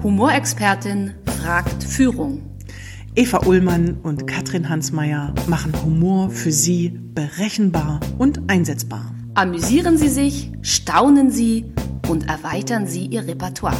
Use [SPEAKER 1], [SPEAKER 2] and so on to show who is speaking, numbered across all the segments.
[SPEAKER 1] Humorexpertin fragt Führung.
[SPEAKER 2] Eva Ullmann und Katrin Hansmeier machen Humor für Sie berechenbar und einsetzbar.
[SPEAKER 1] Amüsieren Sie sich, staunen Sie und erweitern Sie Ihr Repertoire.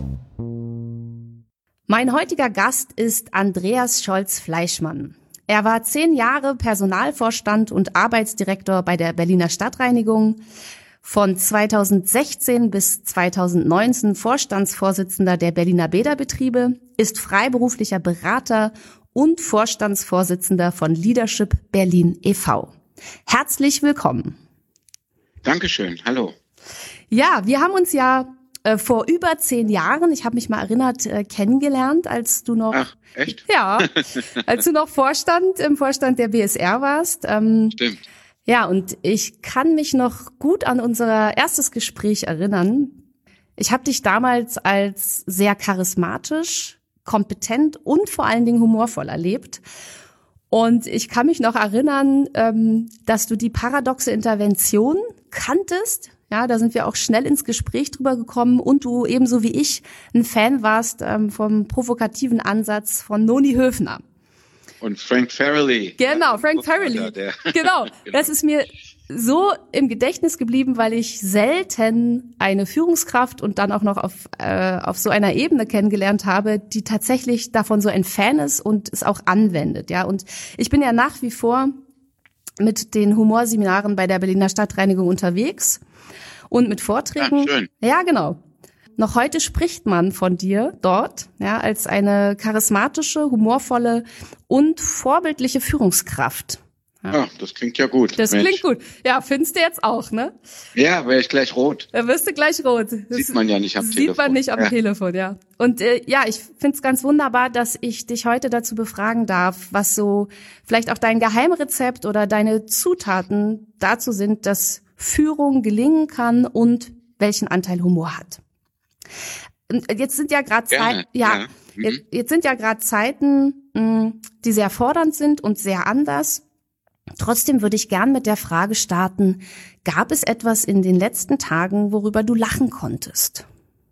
[SPEAKER 1] Mein heutiger Gast ist Andreas Scholz-Fleischmann. Er war 10 Jahre Personalvorstand und Arbeitsdirektor bei der Berliner Stadtreinigung, von 2016 bis 2019 Vorstandsvorsitzender der Berliner Bäderbetriebe, ist freiberuflicher Berater und Vorstandsvorsitzender von Leadership Berlin e.V. Herzlich willkommen.
[SPEAKER 3] Dankeschön, hallo.
[SPEAKER 1] Ja, wir haben uns ja vor über 10 Jahren, ich habe mich mal erinnert, kennengelernt, als du noch...
[SPEAKER 3] Ach, echt?
[SPEAKER 1] Ja, als du noch im Vorstand der BSR warst.
[SPEAKER 3] Stimmt.
[SPEAKER 1] Ja, und ich kann mich noch gut an unser erstes Gespräch erinnern. Ich habe dich damals als sehr charismatisch, kompetent und vor allen Dingen humorvoll erlebt. Und ich kann mich noch erinnern, dass du die paradoxe Intervention kanntest. Ja, da sind wir auch schnell ins Gespräch drüber gekommen und du ebenso wie ich ein Fan warst vom provokativen Ansatz von Noni Höfner.
[SPEAKER 3] Und Frank Farrelly.
[SPEAKER 1] Genau, Frank Farrelly. Genau, das ist mir so im Gedächtnis geblieben, weil ich selten eine Führungskraft und dann auch noch auf so einer Ebene kennengelernt habe, die tatsächlich davon so ein Fan ist und es auch anwendet. Ja, und ich bin ja nach wie vor mit den Humorseminaren bei der Berliner Stadtreinigung unterwegs und mit Vorträgen.
[SPEAKER 3] Ah, schön.
[SPEAKER 1] Ja, genau. Noch heute spricht man von dir dort, ja, als eine charismatische, humorvolle und vorbildliche Führungskraft.
[SPEAKER 3] Ja, das klingt ja gut.
[SPEAKER 1] Das Mensch. Klingt gut. Ja, findest du jetzt auch, ne?
[SPEAKER 3] Ja, wäre ich gleich rot.
[SPEAKER 1] Da wirst du gleich rot.
[SPEAKER 3] Sieht man ja nicht am Telefon.
[SPEAKER 1] Sieht man nicht am Telefon, ja. Und ich find's ganz wunderbar, dass ich dich heute dazu befragen darf, was so vielleicht auch dein Geheimrezept oder deine Zutaten dazu sind, dass Führung gelingen kann und welchen Anteil Humor hat. Jetzt sind ja gerade jetzt sind ja gerade Zeiten, die sehr fordernd sind und sehr anders. Trotzdem würde ich gern mit der Frage starten: Gab es etwas in den letzten Tagen, worüber du lachen konntest?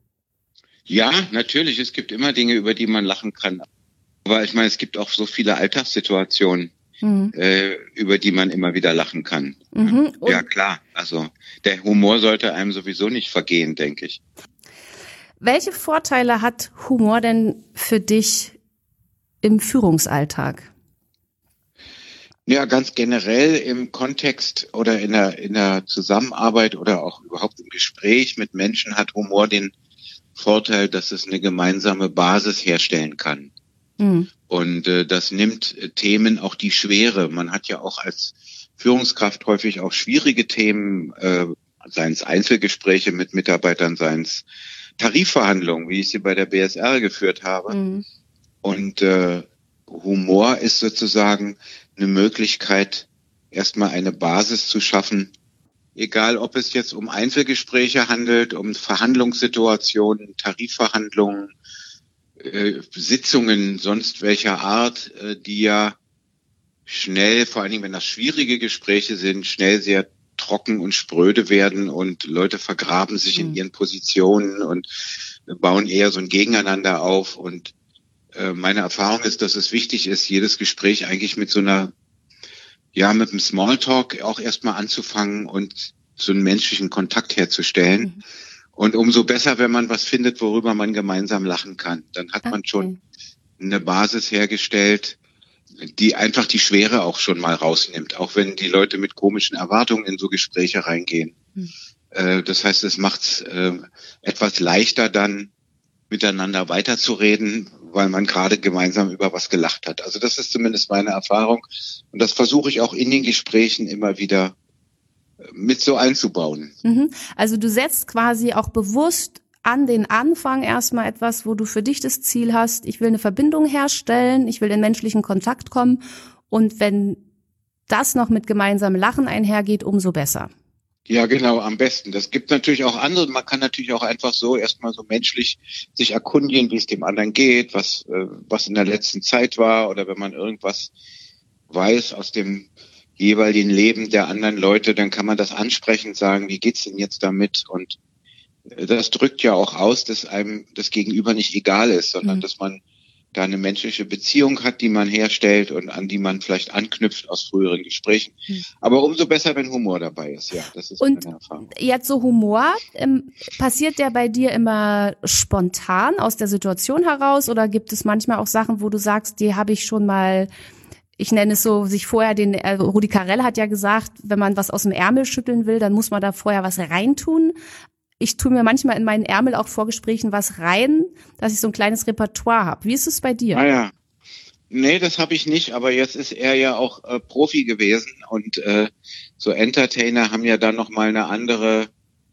[SPEAKER 3] Ja, natürlich. Es gibt immer Dinge, über die man lachen kann. Aber ich meine, es gibt auch so viele Alltagssituationen, über die man immer wieder lachen kann.
[SPEAKER 1] Mhm.
[SPEAKER 3] Ja, klar. Also der Humor sollte einem sowieso nicht vergehen, denke ich.
[SPEAKER 1] Welche Vorteile hat Humor denn für dich im Führungsalltag?
[SPEAKER 3] Ja, ganz generell im Kontext oder in der Zusammenarbeit oder auch überhaupt im Gespräch mit Menschen hat Humor den Vorteil, dass es eine gemeinsame Basis herstellen kann. Mhm. Und das nimmt Themen auch die Schwere. Man hat ja auch als Führungskraft häufig auch schwierige Themen, seien es Einzelgespräche mit Mitarbeitern, seien es Tarifverhandlungen, wie ich sie bei der BSR geführt habe. Mhm. Und Humor ist sozusagen eine Möglichkeit, erstmal eine Basis zu schaffen, egal ob es jetzt um Einzelgespräche handelt, um Verhandlungssituationen, Tarifverhandlungen, Sitzungen sonst welcher Art, die ja schnell, vor allen Dingen wenn das schwierige Gespräche sind, schnell sehr trocken und spröde werden und Leute vergraben sich in ihren Positionen und bauen eher so ein Gegeneinander auf. Und meine Erfahrung ist, dass es wichtig ist, jedes Gespräch eigentlich mit mit einem Smalltalk auch erstmal anzufangen und so einen menschlichen Kontakt herzustellen. Mhm. Und umso besser, wenn man was findet, worüber man gemeinsam lachen kann. Dann hat man schon eine Basis hergestellt, die einfach die Schwere auch schon mal rausnimmt, auch wenn die Leute mit komischen Erwartungen in so Gespräche reingehen. Das heißt, es macht es etwas leichter dann miteinander weiterzureden, weil man gerade gemeinsam über was gelacht hat. Also das ist zumindest meine Erfahrung und das versuche ich auch in den Gesprächen immer wieder mit so einzubauen.
[SPEAKER 1] Also du setzt quasi auch bewusst an den Anfang erstmal etwas, wo du für dich das Ziel hast, ich will eine Verbindung herstellen, ich will in menschlichen Kontakt kommen und wenn das noch mit gemeinsamem Lachen einhergeht, umso besser.
[SPEAKER 3] Ja, genau, am besten. Das gibt natürlich auch andere. Man kann natürlich auch einfach so erstmal so menschlich sich erkundigen, wie es dem anderen geht, was in der letzten Zeit war oder wenn man irgendwas weiß aus dem jeweiligen Leben der anderen Leute, dann kann man das ansprechend sagen, wie geht's denn jetzt damit? Und das drückt ja auch aus, dass einem das Gegenüber nicht egal ist, sondern dass man da eine menschliche Beziehung hat, die man herstellt und an die man vielleicht anknüpft aus früheren Gesprächen. Aber umso besser, wenn Humor dabei ist, ja, das ist meine Erfahrung.
[SPEAKER 1] Jetzt so Humor, passiert der bei dir immer spontan aus der Situation heraus oder gibt es manchmal auch Sachen, wo du sagst, die habe ich schon mal, ich nenne es so, sich vorher Rudi Carrell hat ja gesagt, wenn man was aus dem Ärmel schütteln will, dann muss man da vorher was reintun. Ich tue mir manchmal in meinen Ärmel auch vor Gesprächen was rein, dass ich so ein kleines Repertoire habe. Wie ist es bei dir?
[SPEAKER 3] Naja, nee, das habe ich nicht, aber jetzt ist er ja auch Profi gewesen und so Entertainer haben ja dann nochmal eine andere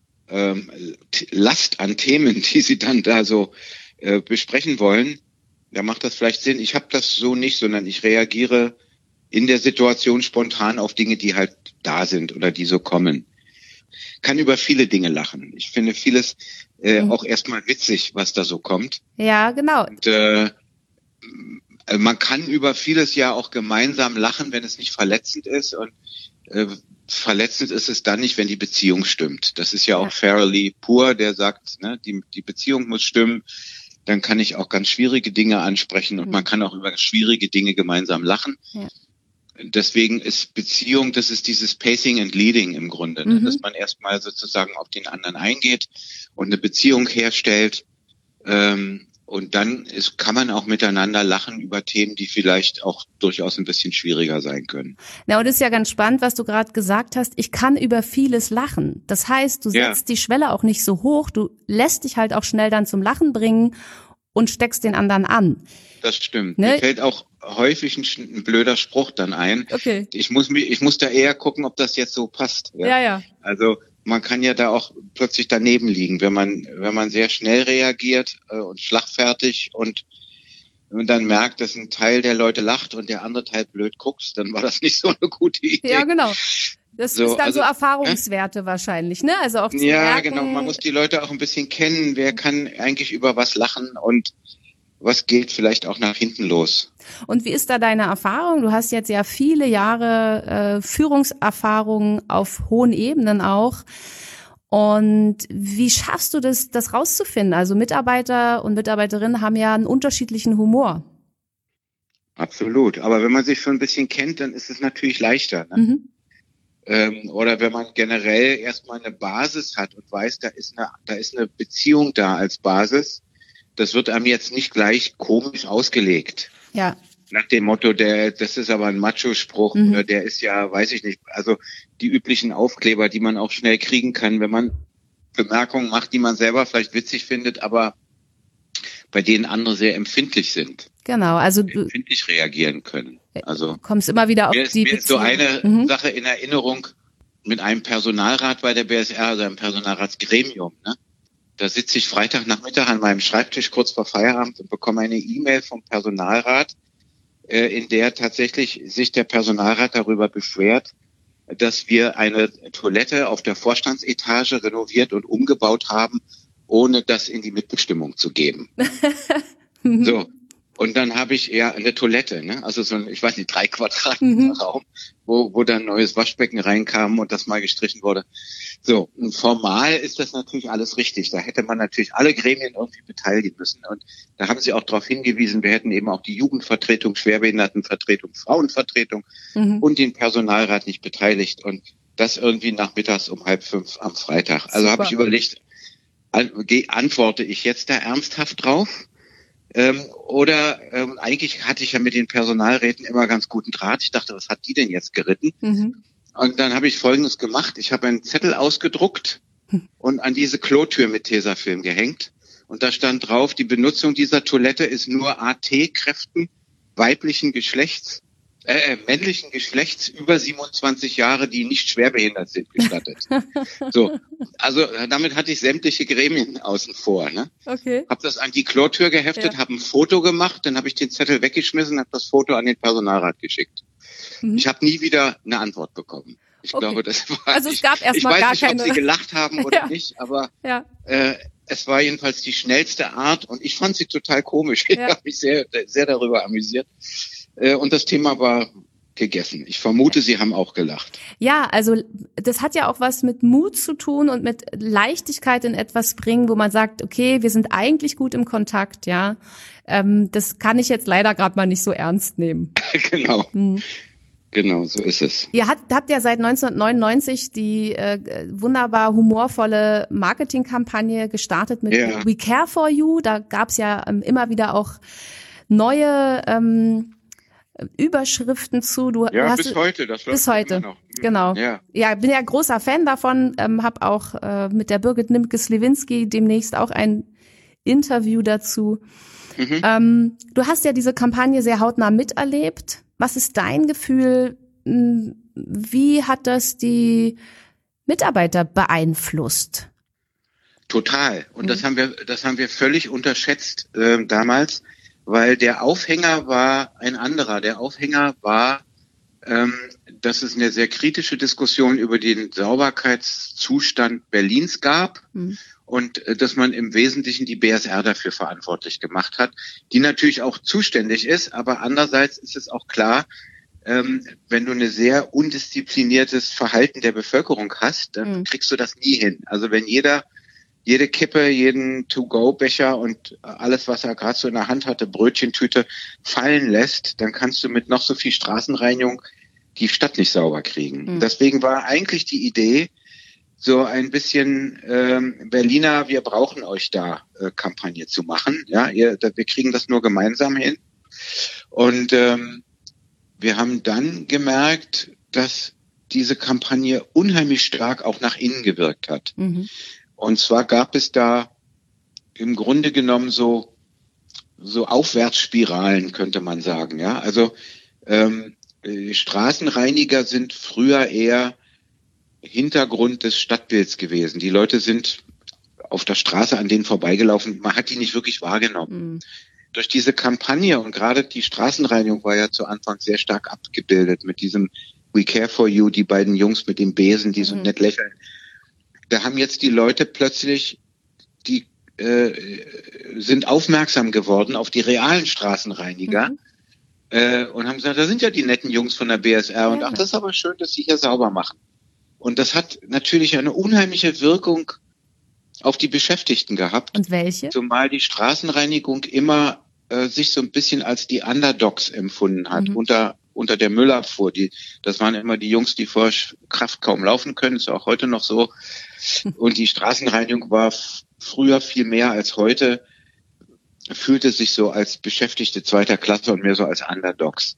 [SPEAKER 3] Last an Themen, die sie dann da so besprechen wollen. Da macht das vielleicht Sinn. Ich habe das so nicht, sondern ich reagiere in der Situation spontan auf Dinge, die halt da sind oder die so kommen. Kann über viele Dinge lachen. Ich finde vieles auch erstmal witzig, was da so kommt.
[SPEAKER 1] Ja, genau.
[SPEAKER 3] Und man kann über vieles ja auch gemeinsam lachen, wenn es nicht verletzend ist. Und verletzend ist es dann nicht, wenn die Beziehung stimmt. Das ist ja auch Farrelly pur, der sagt, ne, die Beziehung muss stimmen. Dann kann ich auch ganz schwierige Dinge ansprechen und man kann auch über schwierige Dinge gemeinsam lachen. Ja. Deswegen ist Beziehung, das ist dieses Pacing and Leading im Grunde, ne? Dass man erstmal sozusagen auf den anderen eingeht und eine Beziehung herstellt. Und dann kann man auch miteinander lachen über Themen, die vielleicht auch durchaus ein bisschen schwieriger sein können.
[SPEAKER 1] Na, und das ist ja ganz spannend, was du gerade gesagt hast. Ich kann über vieles lachen. Das heißt, du setzt die Schwelle auch nicht so hoch. Du lässt dich halt auch schnell dann zum Lachen bringen und steckst den anderen an.
[SPEAKER 3] Das stimmt. Ne? Mir fällt auch häufig ein blöder Spruch dann ein.
[SPEAKER 1] Okay.
[SPEAKER 3] Ich muss da eher gucken, ob das jetzt so passt.
[SPEAKER 1] Ja.
[SPEAKER 3] Also man kann ja da auch plötzlich daneben liegen, wenn man sehr schnell reagiert und schlagfertig und dann merkt, dass ein Teil der Leute lacht und der andere Teil blöd guckt, dann war das nicht so eine gute Idee.
[SPEAKER 1] Ja, genau. Das ist dann so Erfahrungswerte wahrscheinlich, ne? Also auch zu merken,
[SPEAKER 3] genau. Man muss die Leute auch ein bisschen kennen. Wer kann eigentlich über was lachen und was geht vielleicht auch nach hinten los?
[SPEAKER 1] Und wie ist da deine Erfahrung? Du hast jetzt ja viele Jahre Führungserfahrung auf hohen Ebenen auch. Und wie schaffst du das rauszufinden? Also Mitarbeiter und Mitarbeiterinnen haben ja einen unterschiedlichen Humor.
[SPEAKER 3] Absolut. Aber wenn man sich schon ein bisschen kennt, dann ist es natürlich leichter. Ne? Oder wenn man generell erstmal eine Basis hat und weiß, da ist eine Beziehung da als Basis. Das wird einem jetzt nicht gleich komisch ausgelegt.
[SPEAKER 1] Ja.
[SPEAKER 3] Nach dem Motto, das ist aber ein Macho-Spruch oder der ist ja, weiß ich nicht, also die üblichen Aufkleber, die man auch schnell kriegen kann, wenn man Bemerkungen macht, die man selber vielleicht witzig findet, aber bei denen andere sehr empfindlich sind.
[SPEAKER 1] Genau, also du
[SPEAKER 3] empfindlich reagieren können. Also
[SPEAKER 1] kommst immer wieder auf die
[SPEAKER 3] Beziehung. Mir ist so eine Sache in Erinnerung mit einem Personalrat bei der BSR, also einem Personalratsgremium, ne? Da sitze ich Freitagnachmittag an meinem Schreibtisch kurz vor Feierabend und bekomme eine E-Mail vom Personalrat, in der tatsächlich sich der Personalrat darüber beschwert, dass wir eine Toilette auf der Vorstandsetage renoviert und umgebaut haben, ohne das in die Mitbestimmung zu geben. So. Und dann habe ich eine Toilette, ne? Also so ein, ich weiß nicht, 3 Quadratmeter Raum, wo dann ein neues Waschbecken reinkam und das mal gestrichen wurde. So, und formal ist das natürlich alles richtig. Da hätte man natürlich alle Gremien irgendwie beteiligen müssen. Und da haben sie auch darauf hingewiesen, wir hätten eben auch die Jugendvertretung, Schwerbehindertenvertretung, Frauenvertretung und den Personalrat nicht beteiligt. Und das irgendwie nachmittags um 4:30 am Freitag. Also habe ich überlegt, antworte ich jetzt da ernsthaft drauf? Oder eigentlich hatte ich ja mit den Personalräten immer ganz guten Draht. Ich dachte, was hat die denn jetzt geritten? Und dann habe ich Folgendes gemacht. Ich habe einen Zettel ausgedruckt und an diese Klotür mit Tesafilm gehängt. Und da stand drauf, die Benutzung dieser Toilette ist nur AT-Kräften männlichen Geschlechts über 27 Jahre, die nicht schwerbehindert sind, gestattet. So, also damit hatte ich sämtliche Gremien außen vor. Ne?
[SPEAKER 1] Okay.
[SPEAKER 3] Habe das an die Klotür geheftet, habe ein Foto gemacht, dann habe ich den Zettel weggeschmissen, habe das Foto an den Personalrat geschickt. Ich habe nie wieder eine Antwort bekommen. Ich glaube, das war.
[SPEAKER 1] Also es gab erstmal gar keine.
[SPEAKER 3] Ich weiß nicht, ob sie gelacht haben oder nicht, aber es war jedenfalls die schnellste Art und ich fand sie total komisch. Ich habe mich sehr, sehr darüber amüsiert. Und das Thema war gegessen. Ich vermute, Sie haben auch gelacht.
[SPEAKER 1] Ja, also das hat ja auch was mit Mut zu tun und mit Leichtigkeit in etwas bringen, wo man sagt, okay, wir sind eigentlich gut im Kontakt, ja. Das kann ich jetzt leider gerade mal nicht so ernst nehmen.
[SPEAKER 3] Genau. Genau, so ist es.
[SPEAKER 1] Ihr habt ja seit 1999 die wunderbar humorvolle Marketingkampagne gestartet mit We Care for You. Da gab's ja immer wieder auch neue Überschriften zu. Du hast
[SPEAKER 3] bis heute. Das
[SPEAKER 1] bis heute, noch. Genau. Ja, bin ja großer Fan davon. Hab auch mit der Birgit Nimke-Slewinski demnächst auch ein Interview dazu. Du hast ja diese Kampagne sehr hautnah miterlebt. Was ist dein Gefühl? Wie hat das die Mitarbeiter beeinflusst?
[SPEAKER 3] Total. Und das haben wir völlig unterschätzt damals, weil der Aufhänger war ein anderer. Der Aufhänger war, dass es eine sehr kritische Diskussion über den Sauberkeitszustand Berlins gab. Und dass man im Wesentlichen die BSR dafür verantwortlich gemacht hat, die natürlich auch zuständig ist, aber andererseits ist es auch klar, wenn du eine sehr undiszipliniertes Verhalten der Bevölkerung hast, dann kriegst du das nie hin. Also wenn jede Kippe, jeden To-Go-Becher und alles, was er gerade so in der Hand hatte, Brötchentüte, fallen lässt, dann kannst du mit noch so viel Straßenreinigung die Stadt nicht sauber kriegen. Deswegen war eigentlich die Idee, so ein bisschen Berliner, wir brauchen euch da Kampagne zu machen. Ja, wir kriegen das nur gemeinsam hin. Und wir haben dann gemerkt, dass diese Kampagne unheimlich stark auch nach innen gewirkt hat. Und zwar gab es da im Grunde genommen so Aufwärtsspiralen, könnte man sagen. Ja, also Straßenreiniger sind früher eher Hintergrund des Stadtbilds gewesen. Die Leute sind auf der Straße an denen vorbeigelaufen. Man hat die nicht wirklich wahrgenommen. Durch diese Kampagne und gerade die Straßenreinigung war ja zu Anfang sehr stark abgebildet mit diesem We Care for You, die beiden Jungs mit dem Besen, die so nett lächeln. Da haben jetzt die Leute plötzlich, die sind aufmerksam geworden auf die realen Straßenreiniger und haben gesagt, da sind ja die netten Jungs von der BSR und ach, das ist aber schön, dass sie hier sauber machen. Und das hat natürlich eine unheimliche Wirkung auf die Beschäftigten gehabt.
[SPEAKER 1] Und welche?
[SPEAKER 3] Zumal die Straßenreinigung immer sich so ein bisschen als die Underdogs empfunden hat unter der Müllabfuhr. Das waren immer die Jungs, die vor Kraft kaum laufen können. Ist auch heute noch so. Und die Straßenreinigung war früher viel mehr als heute, fühlte sich so als Beschäftigte zweiter Klasse und mehr so als Underdogs.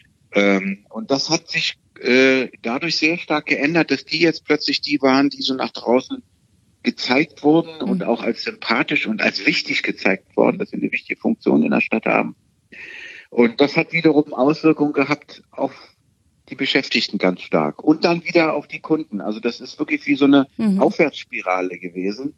[SPEAKER 3] Und das hat sich dadurch sehr stark geändert, dass die jetzt plötzlich die waren, die so nach draußen gezeigt wurden und auch als sympathisch und als wichtig gezeigt worden, dass sie eine wichtige Funktion in der Stadt haben. Und das hat wiederum Auswirkungen gehabt auf die Beschäftigten ganz stark und dann wieder auf die Kunden. Also das ist wirklich wie so eine Aufwärtsspirale gewesen,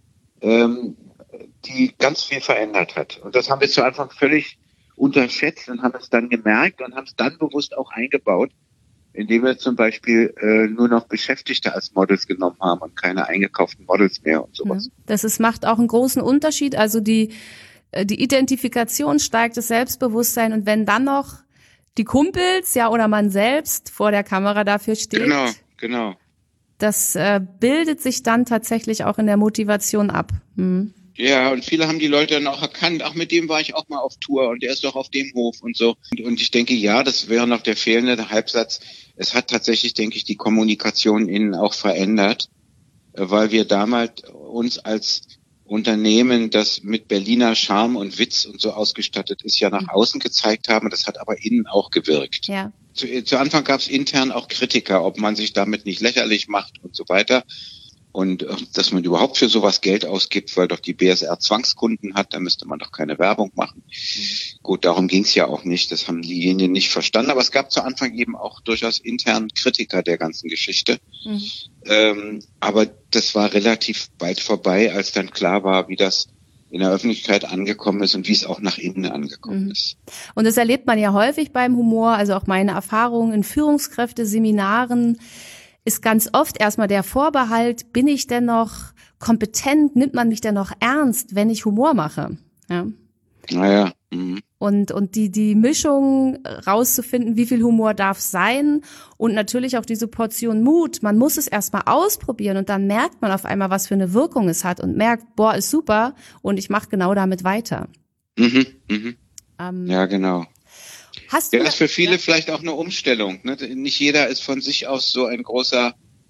[SPEAKER 3] die ganz viel verändert hat. Und das haben wir zu Anfang völlig unterschätzt und haben es dann gemerkt und haben es dann bewusst auch eingebaut, indem wir zum Beispiel nur noch Beschäftigte als Models genommen haben und keine eingekauften Models mehr und sowas.
[SPEAKER 1] Macht auch einen großen Unterschied. Also die Identifikation steigt, das Selbstbewusstsein und wenn dann noch die Kumpels, ja, oder man selbst vor der Kamera dafür steht.
[SPEAKER 3] Genau.
[SPEAKER 1] Das bildet sich dann tatsächlich auch in der Motivation ab.
[SPEAKER 3] Ja, und viele haben die Leute dann auch erkannt, ach, mit dem war ich auch mal auf Tour und der ist doch auf dem Hof und so. Und ich denke, ja, das wäre noch der fehlende Halbsatz. Es hat tatsächlich, denke ich, die Kommunikation innen auch verändert, weil wir damals uns als Unternehmen, das mit Berliner Charme und Witz und so ausgestattet ist, ja nach außen gezeigt haben. Das hat aber innen auch gewirkt.
[SPEAKER 1] Ja.
[SPEAKER 3] Zu Anfang gab es intern auch Kritiker, ob man sich damit nicht lächerlich macht und so weiter. Und dass man überhaupt für sowas Geld ausgibt, weil doch die BSR Zwangskunden hat, da müsste man doch keine Werbung machen. Gut, darum ging es ja auch nicht, das haben diejenigen nicht verstanden. Aber es gab zu Anfang eben auch durchaus intern Kritiker der ganzen Geschichte. Aber das war relativ bald vorbei, als dann klar war, wie das in der Öffentlichkeit angekommen ist und wie es auch nach innen angekommen ist.
[SPEAKER 1] Und das erlebt man ja häufig beim Humor, also auch meine Erfahrungen in Führungskräfteseminaren, ist ganz oft erstmal der Vorbehalt, bin ich denn noch kompetent, nimmt man mich denn noch ernst, wenn ich Humor mache? Ja.
[SPEAKER 3] Naja.
[SPEAKER 1] Und die Mischung rauszufinden, wie viel Humor darf sein und natürlich auch diese Portion Mut. Man muss es erstmal ausprobieren und dann merkt man auf einmal, was für eine Wirkung es hat und merkt, boah, ist super und ich mache genau damit weiter.
[SPEAKER 3] Ja, genau.
[SPEAKER 1] Hast du
[SPEAKER 3] Das ist für viele vielleicht auch eine Umstellung. Ne? Nicht jeder ist von sich aus so ein großer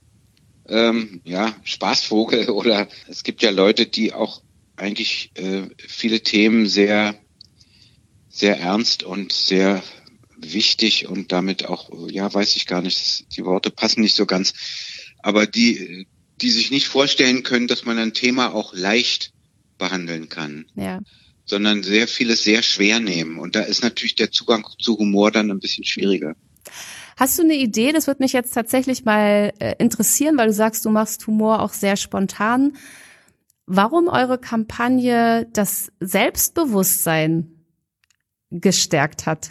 [SPEAKER 3] Spaßvogel, oder es gibt ja Leute, die auch eigentlich viele Themen sehr, sehr ernst und sehr wichtig und damit auch, weiß ich gar nicht, die Worte passen nicht so ganz, aber die sich nicht vorstellen können, dass man ein Thema auch leicht behandeln kann.
[SPEAKER 1] Ja.
[SPEAKER 3] Sondern sehr vieles sehr schwer nehmen. Und da ist natürlich der Zugang zu Humor dann ein bisschen schwieriger.
[SPEAKER 1] Hast du eine Idee? Das würde mich jetzt tatsächlich mal interessieren, weil du sagst, du machst Humor auch sehr spontan. Warum eure Kampagne das Selbstbewusstsein gestärkt hat?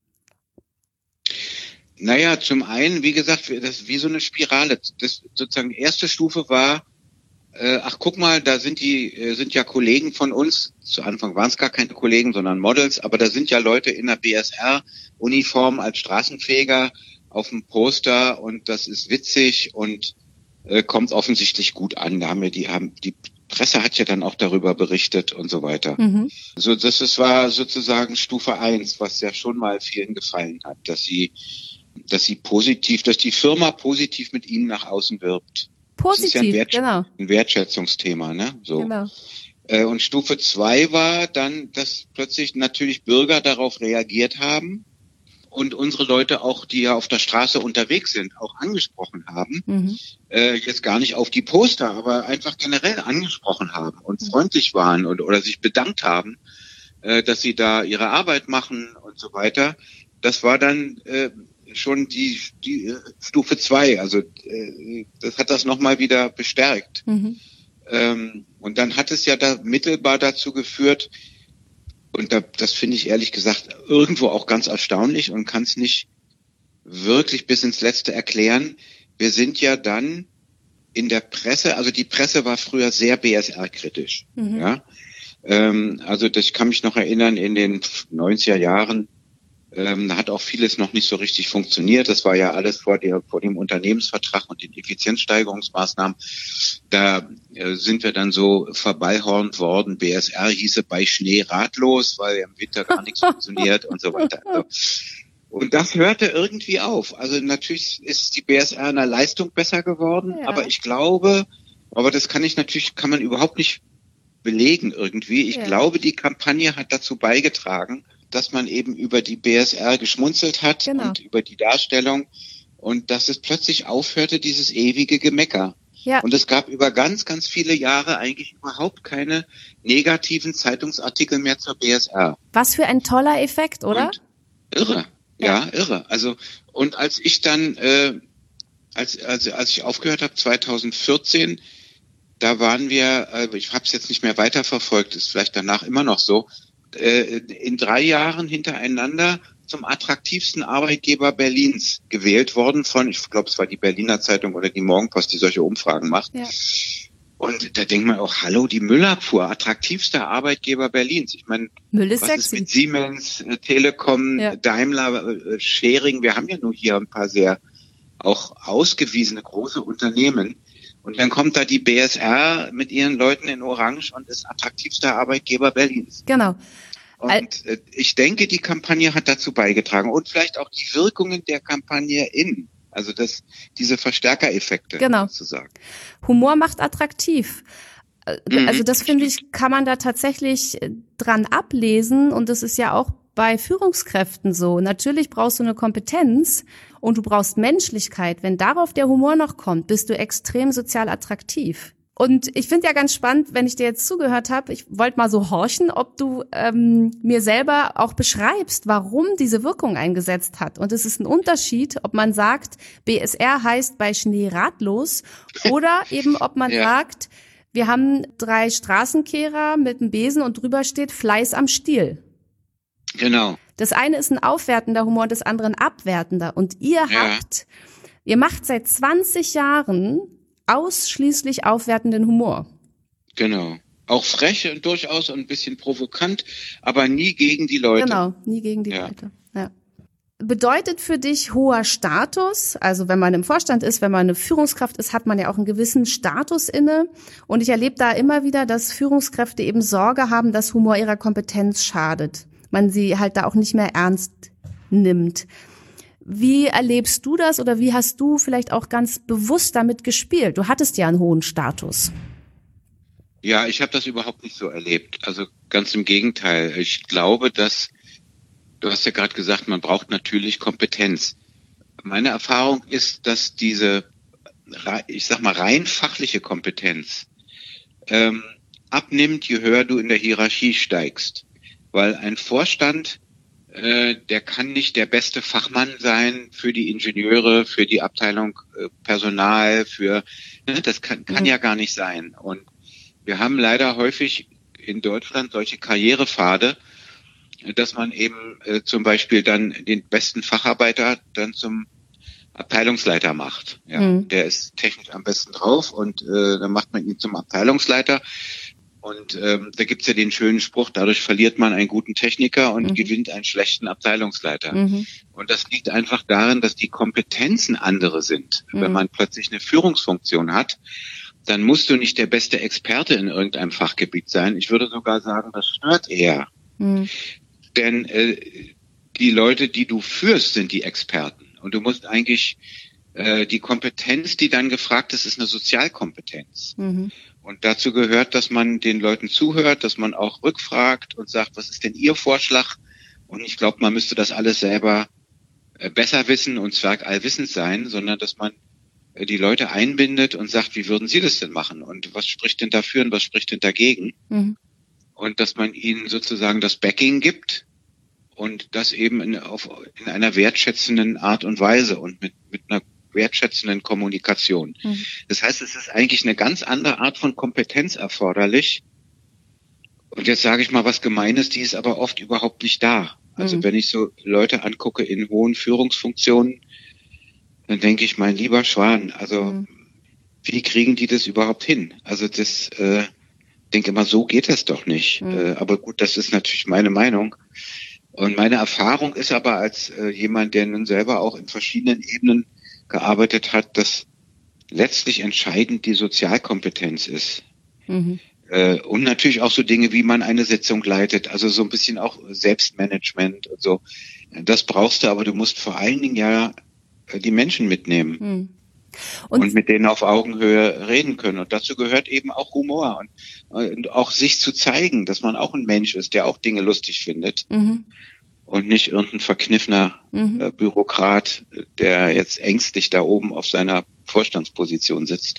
[SPEAKER 3] Naja, zum einen, wie gesagt, das ist wie so eine Spirale. Das sozusagen erste Stufe war, guck mal, da sind ja Kollegen von uns. Zu Anfang waren es gar keine Kollegen, sondern Models, aber da sind ja Leute in der BSR-Uniform als Straßenfeger auf dem Poster und das ist witzig und kommt offensichtlich gut an. Die Presse hat ja dann auch darüber berichtet und so weiter. So, das war sozusagen Stufe 1, was ja schon mal vielen gefallen hat, dass die Firma positiv mit ihnen nach außen wirbt.
[SPEAKER 1] Positiv,
[SPEAKER 3] das ist ja
[SPEAKER 1] genau.
[SPEAKER 3] ein Wertschätzungsthema, ne? So.
[SPEAKER 1] Genau.
[SPEAKER 3] Und Stufe 2 war dann, dass plötzlich natürlich Bürger darauf reagiert haben und unsere Leute auch, die ja auf der Straße unterwegs sind, auch angesprochen haben. Jetzt gar nicht auf die Poster, aber einfach generell angesprochen haben und freundlich waren oder sich bedankt haben, dass sie da ihre Arbeit machen und so weiter. Das war dann schon die Stufe 2, also das hat das nochmal wieder bestärkt. Und dann hat es ja da mittelbar dazu geführt, und das finde ich ehrlich gesagt irgendwo auch ganz erstaunlich und kann es nicht wirklich bis ins Letzte erklären. Wir sind ja dann in der Presse, also die Presse war früher sehr BSR-kritisch. Ja? Also ich kann mich noch erinnern, in den 90er Jahren, da hat auch vieles noch nicht so richtig funktioniert. Das war ja alles vor dem Unternehmensvertrag und den Effizienzsteigerungsmaßnahmen. Da sind wir dann so verballhornt worden. BSR hieße bei Schnee ratlos, weil im Winter gar nichts funktioniert und so weiter. Also, und das hörte irgendwie auf. Also natürlich ist die BSR in der Leistung besser geworden, aber ich glaube, das kann man überhaupt nicht belegen irgendwie. Ich glaube, die Kampagne hat dazu beigetragen, dass man eben über die BSR geschmunzelt hat und über die Darstellung und dass es plötzlich aufhörte, dieses ewige Gemecker. Ja. Und es gab über ganz, ganz viele Jahre eigentlich überhaupt keine negativen Zeitungsartikel mehr zur BSR.
[SPEAKER 1] Was für ein toller Effekt, oder?
[SPEAKER 3] Und irre, irre. Also, und als ich dann, als ich aufgehört habe, 2014, da waren wir, ich habe es jetzt nicht mehr weiterverfolgt, ist vielleicht danach immer noch so, in 3 Jahren hintereinander zum attraktivsten Arbeitgeber Berlins gewählt worden von, ich glaube, es war die Berliner Zeitung oder die Morgenpost, die solche Umfragen macht. Ja. Und da denkt man auch, hallo, die Müllabfuhr, attraktivster Arbeitgeber Berlins. Ich meine, was sexy ist mit Siemens, Telekom, Daimler, Schering? Wir haben ja nur hier ein paar sehr auch ausgewiesene große Unternehmen. Und dann kommt da die BSR mit ihren Leuten in Orange und ist attraktivster Arbeitgeber Berlins.
[SPEAKER 1] Genau.
[SPEAKER 3] Und ich denke, die Kampagne hat dazu beigetragen und vielleicht auch die Wirkungen der Kampagne also diese Verstärkereffekte sozusagen.
[SPEAKER 1] Humor macht attraktiv. Also das finde ich, kann man da tatsächlich dran ablesen und das ist ja auch bei Führungskräften so. Natürlich brauchst du eine Kompetenz und du brauchst Menschlichkeit. Wenn darauf der Humor noch kommt, bist du extrem sozial attraktiv. Und ich finde ja ganz spannend, wenn ich dir jetzt zugehört habe, ich wollte mal so horchen, ob du mir selber auch beschreibst, warum diese Wirkung eingesetzt hat. Und es ist ein Unterschied, ob man sagt, BSR heißt bei Schnee ratlos oder eben ob man sagt, wir haben 3 Straßenkehrer mit einem Besen und drüber steht Fleiß am Stiel.
[SPEAKER 3] Genau.
[SPEAKER 1] Das eine ist ein aufwertender Humor und das andere ein abwertender. Und ihr macht seit 20 Jahren ausschließlich aufwertenden Humor.
[SPEAKER 3] Genau. Auch frech und durchaus ein bisschen provokant, aber nie gegen die Leute.
[SPEAKER 1] Genau, nie gegen die Leute. Ja. Bedeutet für dich hoher Status, also wenn man im Vorstand ist, wenn man eine Führungskraft ist, hat man ja auch einen gewissen Status inne. Und ich erlebe da immer wieder, dass Führungskräfte eben Sorge haben, dass Humor ihrer Kompetenz schadet. Man sie halt da auch nicht mehr ernst nimmt. Wie erlebst du das oder wie hast du vielleicht auch ganz bewusst damit gespielt? Du hattest ja einen hohen Status.
[SPEAKER 3] Ja, ich habe das überhaupt nicht so erlebt. Also ganz im Gegenteil. Ich glaube, dass, du hast ja gerade gesagt, man braucht natürlich Kompetenz. Meine Erfahrung ist, dass diese, ich sag mal, rein fachliche Kompetenz abnimmt, je höher du in der Hierarchie steigst. Weil ein Vorstand, der kann nicht der beste Fachmann sein für die Ingenieure, für die Abteilung Personal, das kann ja gar nicht sein. Und wir haben leider häufig in Deutschland solche Karrierepfade, dass man eben zum Beispiel dann den besten Facharbeiter dann zum Abteilungsleiter macht. Ja, der ist technisch am besten drauf und dann macht man ihn zum Abteilungsleiter. Und da gibt's ja den schönen Spruch, dadurch verliert man einen guten Techniker und gewinnt einen schlechten Abteilungsleiter. Und das liegt einfach darin, dass die Kompetenzen andere sind. Wenn man plötzlich eine Führungsfunktion hat, dann musst du nicht der beste Experte in irgendeinem Fachgebiet sein. Ich würde sogar sagen, das stört eher. Denn die Leute, die du führst, sind die Experten. Und du musst eigentlich die Kompetenz, die dann gefragt ist eine Sozialkompetenz. Und dazu gehört, dass man den Leuten zuhört, dass man auch rückfragt und sagt, was ist denn Ihr Vorschlag? Und ich glaube, man müsste das alles selber besser wissen und zwergallwissend sein, sondern dass man die Leute einbindet und sagt, wie würden Sie das denn machen? Und was spricht denn dafür und was spricht denn dagegen? Und dass man ihnen sozusagen das Backing gibt und das eben in einer wertschätzenden Art und Weise und mit einer wertschätzenden Kommunikation. Das heißt, es ist eigentlich eine ganz andere Art von Kompetenz erforderlich. Und jetzt sage ich mal was Gemeines, die ist aber oft überhaupt nicht da. Also wenn ich so Leute angucke in hohen Führungsfunktionen, dann denke ich, mein lieber Schwan, also wie kriegen die das überhaupt hin? Also das, denke immer, so geht das doch nicht. Aber gut, das ist natürlich meine Meinung. Und meine Erfahrung ist aber als jemand, der nun selber auch in verschiedenen Ebenen gearbeitet hat, dass letztlich entscheidend die Sozialkompetenz ist. Und natürlich auch so Dinge, wie man eine Sitzung leitet, also so ein bisschen auch Selbstmanagement und so. Das brauchst du, aber du musst vor allen Dingen ja die Menschen mitnehmen und mit denen auf Augenhöhe reden können. Und dazu gehört eben auch Humor und auch sich zu zeigen, dass man auch ein Mensch ist, der auch Dinge lustig findet und nicht irgendein verkniffener Bürokrat, der jetzt ängstlich da oben auf seiner Vorstandsposition sitzt.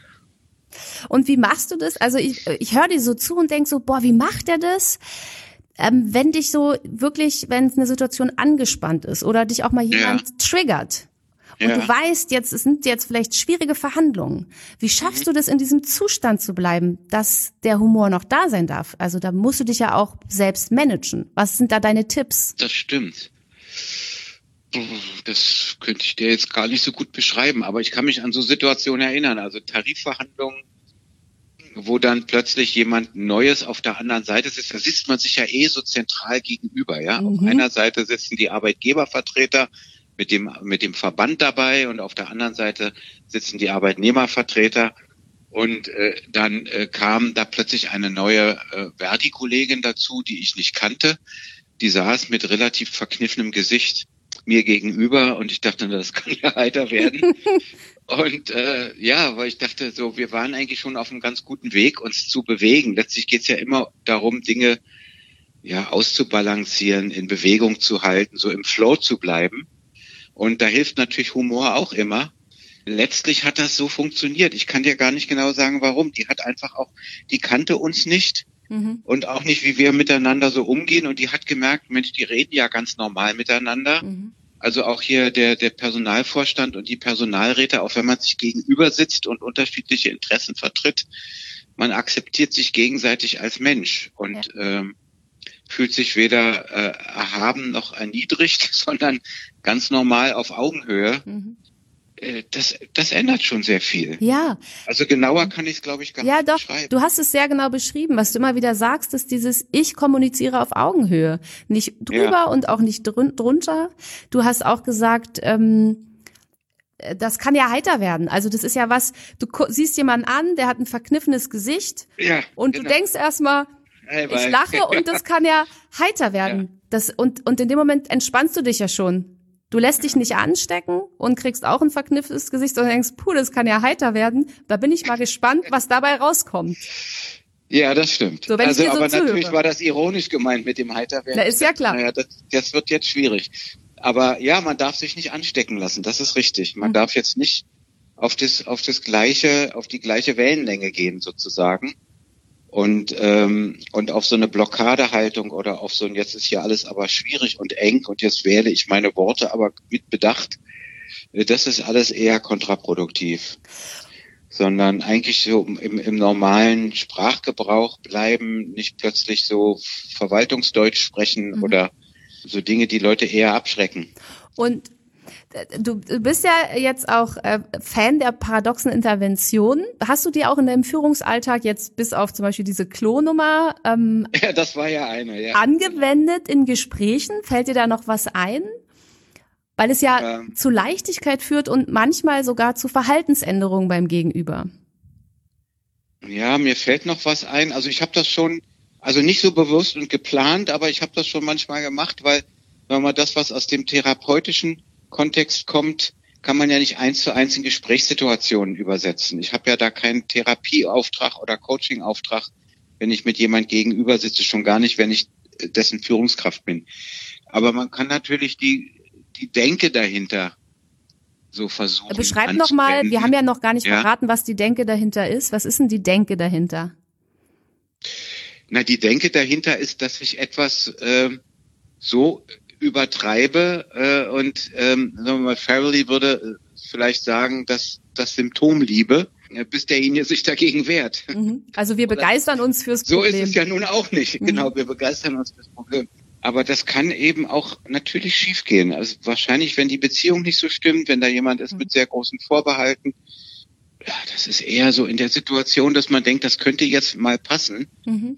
[SPEAKER 1] Und wie machst du das? Also ich höre dir so zu und denk so, boah, wie macht er das? Wenn dich so wirklich, wenn eine Situation angespannt ist oder dich auch mal jemand triggert und du weißt, es sind jetzt vielleicht schwierige Verhandlungen. Wie schaffst du das, in diesem Zustand zu bleiben, dass der Humor noch da sein darf? Also da musst du dich ja auch selbst managen. Was sind da deine Tipps?
[SPEAKER 3] Das stimmt. Das könnte ich dir jetzt gar nicht so gut beschreiben, aber ich kann mich an so Situationen erinnern, also Tarifverhandlungen, wo dann plötzlich jemand Neues auf der anderen Seite sitzt. Da sitzt man sich ja so zentral gegenüber, ja. Auf einer Seite sitzen die Arbeitgebervertreter mit dem Verband dabei und auf der anderen Seite sitzen die Arbeitnehmervertreter. Und dann kam da plötzlich eine neue Verdi-Kollegin dazu, die ich nicht kannte. Die saß mit relativ verkniffenem Gesicht mir gegenüber und ich dachte, das kann ja heiter werden. Und weil ich dachte so, wir waren eigentlich schon auf einem ganz guten Weg, uns zu bewegen. Letztlich geht's ja immer darum, Dinge auszubalancieren, in Bewegung zu halten, so im Flow zu bleiben. Und da hilft natürlich Humor auch immer. Letztlich hat das so funktioniert. Ich kann dir gar nicht genau sagen, warum. Die kannte uns nicht und auch nicht, wie wir miteinander so umgehen. Und die hat gemerkt, Mensch, die reden ja ganz normal miteinander. Also auch hier der Personalvorstand und die Personalräte, auch wenn man sich gegenüber sitzt und unterschiedliche Interessen vertritt, man akzeptiert sich gegenseitig als Mensch und fühlt sich weder erhaben noch erniedrigt, sondern ganz normal auf Augenhöhe. Das ändert schon sehr viel.
[SPEAKER 1] Ja.
[SPEAKER 3] Also genauer kann ich es, glaube ich, gar nicht beschreiben.
[SPEAKER 1] Ja, doch, du hast es sehr genau beschrieben. Was du immer wieder sagst, ist dieses Ich kommuniziere auf Augenhöhe. Nicht drüber und auch nicht drunter. Du hast auch gesagt, das kann ja heiter werden. Also das ist ja was, du siehst jemanden an, der hat ein verkniffenes Gesicht und du denkst erstmal, ich lache und das kann ja heiter werden. Ja. Und in dem Moment entspannst du dich ja schon. Du lässt dich nicht anstecken und kriegst auch ein verkniffenes Gesicht und denkst, das kann ja heiter werden. Da bin ich mal gespannt, was dabei rauskommt.
[SPEAKER 3] Ja, das stimmt.
[SPEAKER 1] So, wenn ich dir so
[SPEAKER 3] aber
[SPEAKER 1] zuhöre.
[SPEAKER 3] Natürlich war das ironisch gemeint mit dem heiter werden.
[SPEAKER 1] Na, ist ja klar.
[SPEAKER 3] Naja, das wird jetzt schwierig. Aber ja, man darf sich nicht anstecken lassen. Das ist richtig. Man darf jetzt nicht auf die gleiche Wellenlänge gehen, sozusagen. Und auf so eine Blockadehaltung oder auf so ein jetzt ist hier alles aber schwierig und eng und jetzt wähle ich meine Worte aber mit Bedacht, das ist alles eher kontraproduktiv. Sondern eigentlich so im normalen Sprachgebrauch bleiben, nicht plötzlich so Verwaltungsdeutsch sprechen oder so Dinge, die Leute eher abschrecken.
[SPEAKER 1] Und du bist ja jetzt auch Fan der paradoxen Interventionen. Hast du die auch in deinem Führungsalltag jetzt bis auf zum Beispiel diese Klo-Nummer
[SPEAKER 3] ja, das war ja eine, ja.
[SPEAKER 1] angewendet in Gesprächen? Fällt dir da noch was ein? Weil es ja zu Leichtigkeit führt und manchmal sogar zu Verhaltensänderungen beim Gegenüber.
[SPEAKER 3] Ja, mir fällt noch was ein. Also ich habe das schon, also nicht so bewusst und geplant, aber ich habe das schon manchmal gemacht, weil wenn man das, was aus dem therapeutischen Kontext kommt, kann man ja nicht 1:1 in Gesprächssituationen übersetzen. Ich habe ja da keinen Therapieauftrag oder Coachingauftrag, wenn ich mit jemand gegenüber sitze, schon gar nicht, wenn ich dessen Führungskraft bin. Aber man kann natürlich die Denke dahinter so versuchen.
[SPEAKER 1] Beschreib nochmal, wir haben ja noch gar nicht verraten, was die Denke dahinter ist. Was ist denn die Denke dahinter?
[SPEAKER 3] Na, die Denke dahinter ist, dass ich etwas so übertreibe und sagen wir mal, Farrelly würde vielleicht sagen, dass das Symptom liebe, bis derjenige sich dagegen wehrt.
[SPEAKER 1] Also wir begeistern uns fürs Problem.
[SPEAKER 3] So ist es ja nun auch nicht. Genau, wir begeistern uns fürs Problem. Aber das kann eben auch natürlich schiefgehen. Also wahrscheinlich, wenn die Beziehung nicht so stimmt, wenn da jemand ist mit sehr großen Vorbehalten, ja, das ist eher so in der Situation, dass man denkt, das könnte jetzt mal passen.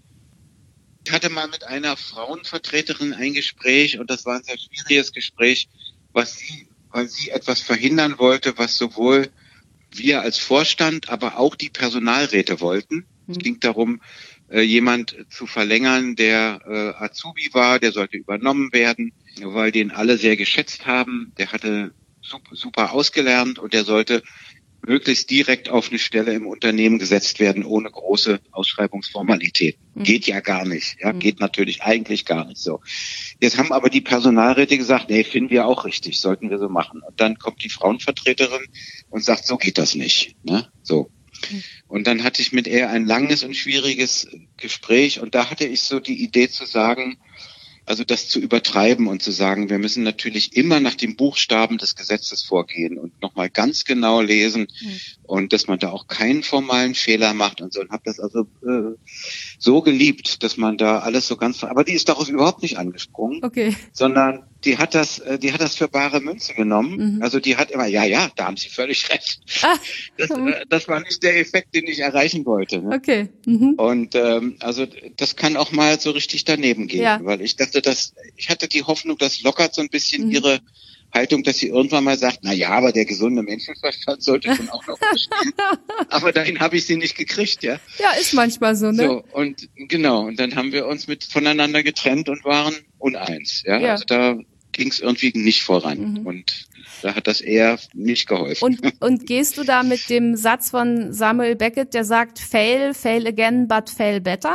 [SPEAKER 3] Ich hatte mal mit einer Frauenvertreterin ein Gespräch und das war ein sehr schwieriges Gespräch, weil sie etwas verhindern wollte, was sowohl wir als Vorstand, aber auch die Personalräte wollten. Es ging darum, jemand zu verlängern, der Azubi war, der sollte übernommen werden, weil den alle sehr geschätzt haben. Der hatte super ausgelernt und der sollte möglichst direkt auf eine Stelle im Unternehmen gesetzt werden, ohne große Ausschreibungsformalitäten. Geht ja gar nicht. Ja, geht natürlich eigentlich gar nicht so. Jetzt haben aber die Personalräte gesagt, nee, finden wir auch richtig, sollten wir so machen. Und dann kommt die Frauenvertreterin und sagt, so geht das nicht. Ne? So. Und dann hatte ich mit ihr ein langes und schwieriges Gespräch und da hatte ich so die Idee zu sagen, also das zu übertreiben und zu sagen, wir müssen natürlich immer nach dem Buchstaben des Gesetzes vorgehen und nochmal ganz genau lesen und dass man da auch keinen formalen Fehler macht und so. Und habe das also so geliebt, dass man da alles so ganz, aber die ist darauf überhaupt nicht angesprungen, sondern die hat das für bare Münze genommen. Also die hat immer, ja, da haben Sie völlig recht. Das war nicht der Effekt, den ich erreichen wollte. Ne? Und also das kann auch mal so richtig daneben gehen, weil ich dachte, ich hatte die Hoffnung, das lockert so ein bisschen ihre Haltung, dass sie irgendwann mal sagt, na ja, aber der gesunde Menschenverstand sollte schon auch noch bestehen. Aber dahin habe ich sie nicht gekriegt, ja. Ja,
[SPEAKER 1] ist manchmal so, ne?
[SPEAKER 3] So, und genau, und dann haben wir uns voneinander getrennt und waren uneins, ja. Also da ging es irgendwie nicht voran und da hat das eher nicht geholfen.
[SPEAKER 1] Und gehst du da mit dem Satz von Samuel Beckett, der sagt, fail again, but fail better?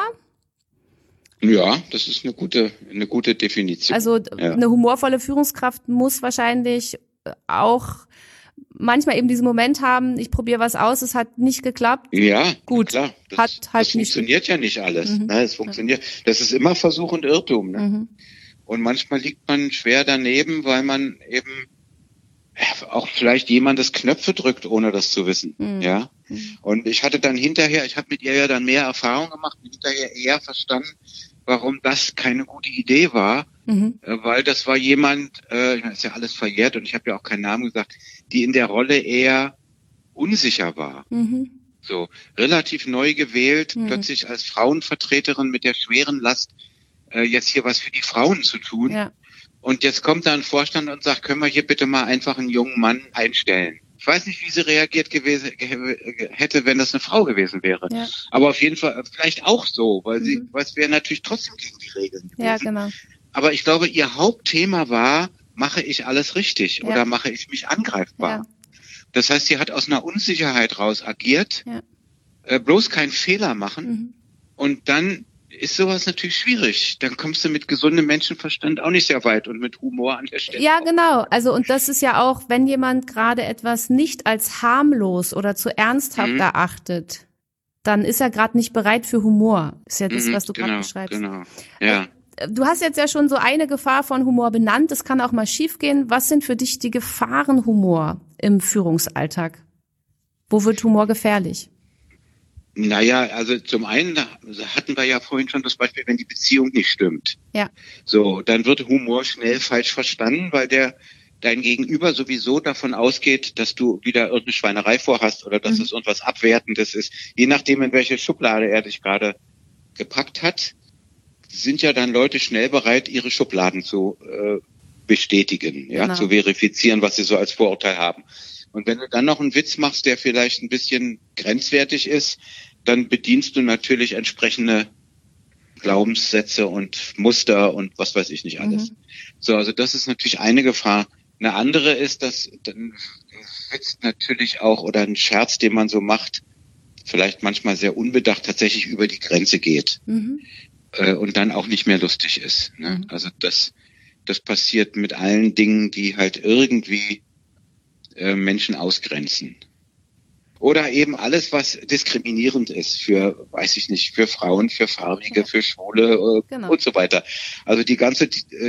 [SPEAKER 3] Ja, das ist eine gute Definition.
[SPEAKER 1] Also eine humorvolle Führungskraft muss wahrscheinlich auch manchmal eben diesen Moment haben, ich probiere was aus, es hat nicht geklappt.
[SPEAKER 3] Ja,
[SPEAKER 1] gut,
[SPEAKER 3] klar. Das funktioniert ja nicht alles. Ne? Es funktioniert. Das ist immer Versuch und Irrtum. Ne? Und manchmal liegt man schwer daneben, weil man eben auch vielleicht jemandes Knöpfe drückt, ohne das zu wissen. Ja. Und ich hatte dann hinterher, ich habe mit ihr ja dann mehr Erfahrung gemacht, hinterher eher verstanden, warum das keine gute Idee war, weil das war jemand, ist ja alles verjährt und ich habe ja auch keinen Namen gesagt, die in der Rolle eher unsicher war. So, relativ neu gewählt, plötzlich als Frauenvertreterin mit der schweren Last, jetzt hier was für die Frauen zu tun.
[SPEAKER 1] Ja.
[SPEAKER 3] Und jetzt kommt da ein Vorstand und sagt, können wir hier bitte mal einfach einen jungen Mann einstellen. Ich weiß nicht, wie sie reagiert gewesen hätte, wenn das eine Frau gewesen wäre. Ja. Aber auf jeden Fall vielleicht auch so, weil es wäre natürlich trotzdem gegen die Regeln gewesen.
[SPEAKER 1] Ja, genau.
[SPEAKER 3] Aber ich glaube, ihr Hauptthema war, mache ich alles richtig oder mache ich mich angreifbar? Ja. Das heißt, sie hat aus einer Unsicherheit raus agiert, bloß keinen Fehler machen. Und dann ist sowas natürlich schwierig. Dann kommst du mit gesundem Menschenverstand auch nicht sehr weit und mit Humor an der Stelle.
[SPEAKER 1] Ja, genau. Also, und das ist ja auch, wenn jemand gerade etwas nicht als harmlos oder zu ernsthaft erachtet, dann ist er gerade nicht bereit für Humor. Ist ja das, was du gerade beschreibst.
[SPEAKER 3] Genau, ja.
[SPEAKER 1] Du hast jetzt ja schon so eine Gefahr von Humor benannt. Es kann auch mal schiefgehen. Was sind für dich die Gefahren Humor im Führungsalltag? Wo wird Humor gefährlich?
[SPEAKER 3] Naja, also zum einen hatten wir ja vorhin schon das Beispiel, wenn die Beziehung nicht stimmt.
[SPEAKER 1] Ja.
[SPEAKER 3] So, dann wird Humor schnell falsch verstanden, weil dein Gegenüber sowieso davon ausgeht, dass du wieder irgendeine Schweinerei vorhast oder dass es irgendwas Abwertendes ist. Je nachdem, in welche Schublade er dich gerade gepackt hat, sind ja dann Leute schnell bereit, ihre Schubladen zu bestätigen, zu verifizieren, was sie so als Vorurteil haben. Und wenn du dann noch einen Witz machst, der vielleicht ein bisschen grenzwertig ist, dann bedienst du natürlich entsprechende Glaubenssätze und Muster und was weiß ich nicht alles. So, also das ist natürlich eine Gefahr. Eine andere ist, dass ein Witz natürlich auch oder ein Scherz, den man so macht, vielleicht manchmal sehr unbedacht tatsächlich über die Grenze geht. Und dann auch nicht mehr lustig ist. Ne? Also das passiert mit allen Dingen, die halt irgendwie Menschen ausgrenzen. Oder eben alles, was diskriminierend ist für, weiß ich nicht, für Frauen, für Farbige, für Schwule und so weiter. Also die ganze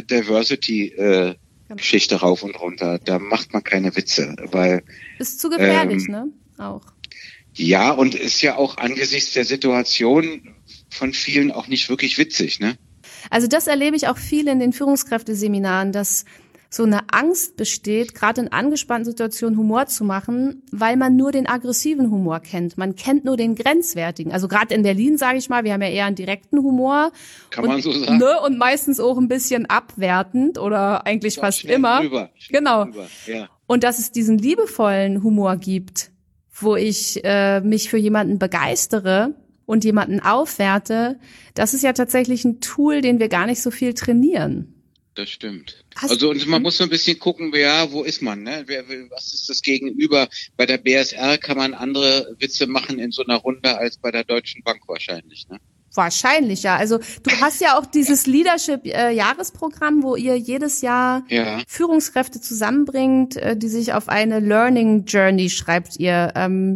[SPEAKER 3] Diversity-Geschichte rauf und runter, da macht man keine Witze, weil
[SPEAKER 1] ist zu gefährlich, ne? Auch.
[SPEAKER 3] Ja, und ist ja auch angesichts der Situation von vielen auch nicht wirklich witzig, ne?
[SPEAKER 1] Also das erlebe ich auch viel in den Führungskräfteseminaren, dass so eine Angst besteht, gerade in angespannten Situationen Humor zu machen, weil man nur den aggressiven Humor kennt. Man kennt nur den grenzwertigen. Also gerade in Berlin, sage ich mal, wir haben ja eher einen direkten Humor.
[SPEAKER 3] Kann man so sagen.
[SPEAKER 1] Ne, und meistens auch ein bisschen abwertend oder eigentlich fast immer. Genau.
[SPEAKER 3] Ja.
[SPEAKER 1] Und dass es diesen liebevollen Humor gibt, wo ich mich für jemanden begeistere und jemanden aufwerte, das ist ja tatsächlich ein Tool, den wir gar nicht so viel trainieren.
[SPEAKER 3] Das stimmt. Also und man muss so ein bisschen gucken, wo ist man, ne? Was ist das Gegenüber? Bei der BSR kann man andere Witze machen in so einer Runde als bei der Deutschen Bank wahrscheinlich, ne?
[SPEAKER 1] Wahrscheinlich, ja. Also du hast ja auch dieses Leadership-Jahresprogramm, wo ihr jedes Jahr Führungskräfte zusammenbringt, die sich auf eine Learning Journey, schreibt ihr,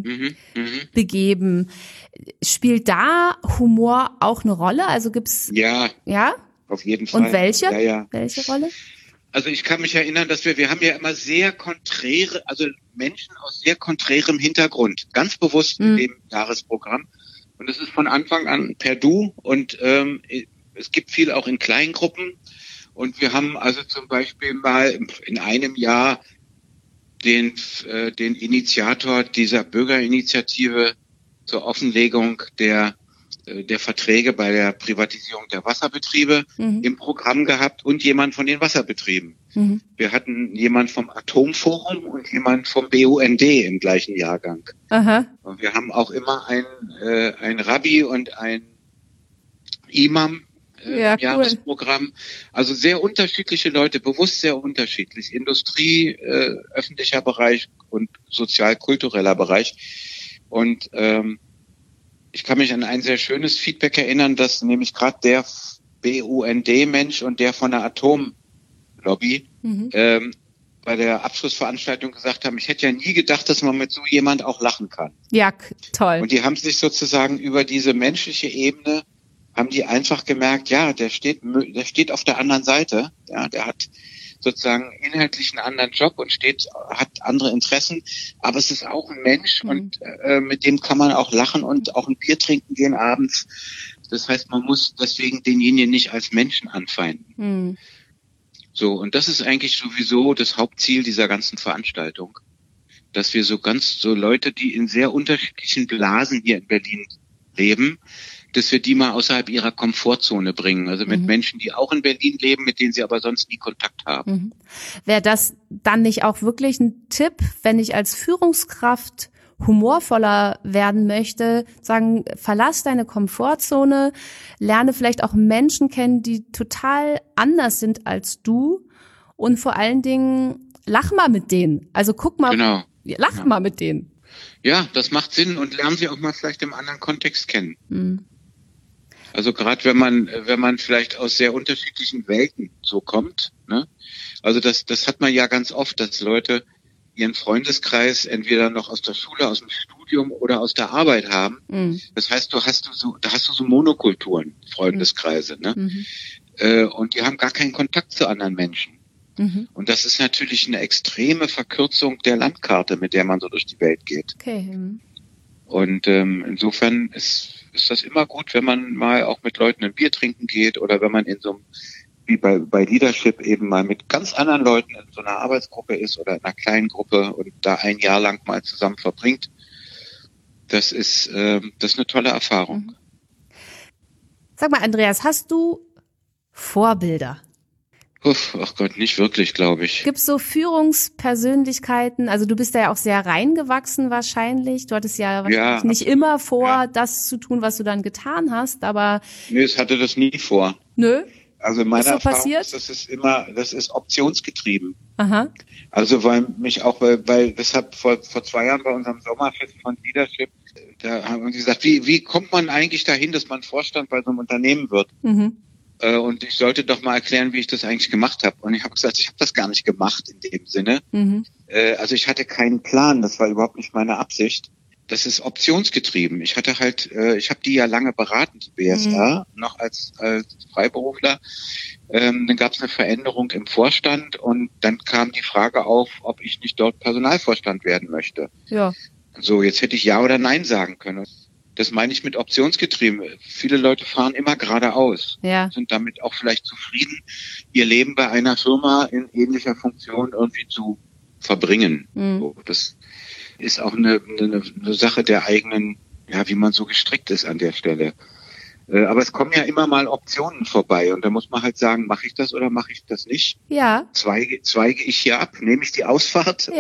[SPEAKER 1] begeben. Spielt da Humor auch eine Rolle? Also gibt's?
[SPEAKER 3] Ja.
[SPEAKER 1] Ja?
[SPEAKER 3] Auf jeden Fall.
[SPEAKER 1] Und welche?
[SPEAKER 3] Ja.
[SPEAKER 1] Welche Rolle?
[SPEAKER 3] Also ich kann mich erinnern, dass wir haben ja immer sehr konträre, also Menschen aus sehr konträrem Hintergrund, ganz bewusst in dem Jahresprogramm. Und es ist von Anfang an per Du und es gibt viel auch in Kleingruppen. Und wir haben also zum Beispiel mal in einem Jahr den Initiator dieser Bürgerinitiative zur Offenlegung der Verträge bei der Privatisierung der Wasserbetriebe im Programm gehabt und jemand von den Wasserbetrieben. Wir hatten jemand vom Atomforum und jemand vom BUND im gleichen Jahrgang.
[SPEAKER 1] Aha.
[SPEAKER 3] Und wir haben auch immer ein Rabbi und ein Imam im Jahresprogramm. Also sehr unterschiedliche Leute, bewusst sehr unterschiedlich. Industrie, öffentlicher Bereich und sozial-kultureller Bereich. Und ich kann mich an ein sehr schönes Feedback erinnern, dass nämlich gerade der BUND-Mensch und der von der Atomlobby bei der Abschlussveranstaltung gesagt haben, ich hätte ja nie gedacht, dass man mit so jemand auch lachen kann.
[SPEAKER 1] Ja, toll.
[SPEAKER 3] Und die haben sich sozusagen über diese menschliche Ebene, haben die einfach gemerkt, ja, der steht auf der anderen Seite, ja, der hat sozusagen inhaltlich einen anderen Job und hat andere Interessen, aber es ist auch ein Mensch und mit dem kann man auch lachen und auch ein Bier trinken gehen abends. Das heißt, man muss deswegen denjenigen nicht als Menschen anfeinden. So, und das ist eigentlich sowieso das Hauptziel dieser ganzen Veranstaltung. dass wir so Leute, die in sehr unterschiedlichen Blasen hier in Berlin leben, dass wir die mal außerhalb ihrer Komfortzone bringen. Also mit Menschen, die auch in Berlin leben, mit denen sie aber sonst nie Kontakt haben.
[SPEAKER 1] Wäre das dann nicht auch wirklich ein Tipp, wenn ich als Führungskraft humorvoller werden möchte, sagen, verlass deine Komfortzone, lerne vielleicht auch Menschen kennen, die total anders sind als du und vor allen Dingen lach mal mit denen. Also guck mal,
[SPEAKER 3] Genau.
[SPEAKER 1] Lach mal mit denen.
[SPEAKER 3] Ja, das macht Sinn und lernen sie auch mal vielleicht im anderen Kontext kennen. Also gerade wenn man vielleicht aus sehr unterschiedlichen Welten so kommt, ne? Also das hat man ja ganz oft, dass Leute ihren Freundeskreis entweder noch aus der Schule, aus dem Studium oder aus der Arbeit haben. Das heißt, da hast du so Monokulturen, Freundeskreise, ne? Und die haben gar keinen Kontakt zu anderen Menschen. Und das ist natürlich eine extreme Verkürzung der Landkarte, mit der man so durch die Welt geht.
[SPEAKER 1] Okay.
[SPEAKER 3] Und insofern ist das immer gut, wenn man mal auch mit Leuten ein Bier trinken geht oder wenn man in so einem, wie bei Leadership eben mal mit ganz anderen Leuten in so einer Arbeitsgruppe ist oder in einer kleinen Gruppe und da ein Jahr lang mal zusammen verbringt. Das ist eine tolle Erfahrung.
[SPEAKER 1] Sag mal, Andreas, hast du Vorbilder?
[SPEAKER 3] Ach Gott, nicht wirklich, glaube ich.
[SPEAKER 1] Gibt's so Führungspersönlichkeiten? Also du bist da ja auch sehr reingewachsen wahrscheinlich. Du hattest ja wahrscheinlich nicht immer vor, das zu tun, was du dann getan hast, aber...
[SPEAKER 3] Nö, ich hatte das nie vor.
[SPEAKER 1] Nö?
[SPEAKER 3] Also meine
[SPEAKER 1] so
[SPEAKER 3] Erfahrung
[SPEAKER 1] passiert?
[SPEAKER 3] ist, das ist optionsgetrieben.
[SPEAKER 1] Aha.
[SPEAKER 3] Also weil deshalb vor 2 Jahren bei unserem Sommerfest von Leadership, da haben sie gesagt, wie kommt man eigentlich dahin, dass man Vorstand bei so einem Unternehmen wird? Und ich sollte doch mal erklären, wie ich das eigentlich gemacht habe. Und ich habe gesagt, ich habe das gar nicht gemacht in dem Sinne. Also ich hatte keinen Plan, das war überhaupt nicht meine Absicht. Das ist optionsgetrieben. Ich habe die ja lange beraten, die BSR, noch als Freiberufler. Dann gab es eine Veränderung im Vorstand und dann kam die Frage auf, ob ich nicht dort Personalvorstand werden möchte.
[SPEAKER 1] Ja.
[SPEAKER 3] So, jetzt hätte ich Ja oder Nein sagen können. Das meine ich mit optionsgetrieben. Viele Leute fahren immer geradeaus, sind damit auch vielleicht zufrieden, ihr Leben bei einer Firma in ähnlicher Funktion irgendwie zu verbringen. So, das ist auch eine Sache der eigenen, wie man so gestrickt ist an der Stelle. Aber es kommen ja immer mal Optionen vorbei und da muss man halt sagen, mache ich das oder mache ich das nicht?
[SPEAKER 1] Ja.
[SPEAKER 3] Zweige ich hier ab? Nehme ich die Ausfahrt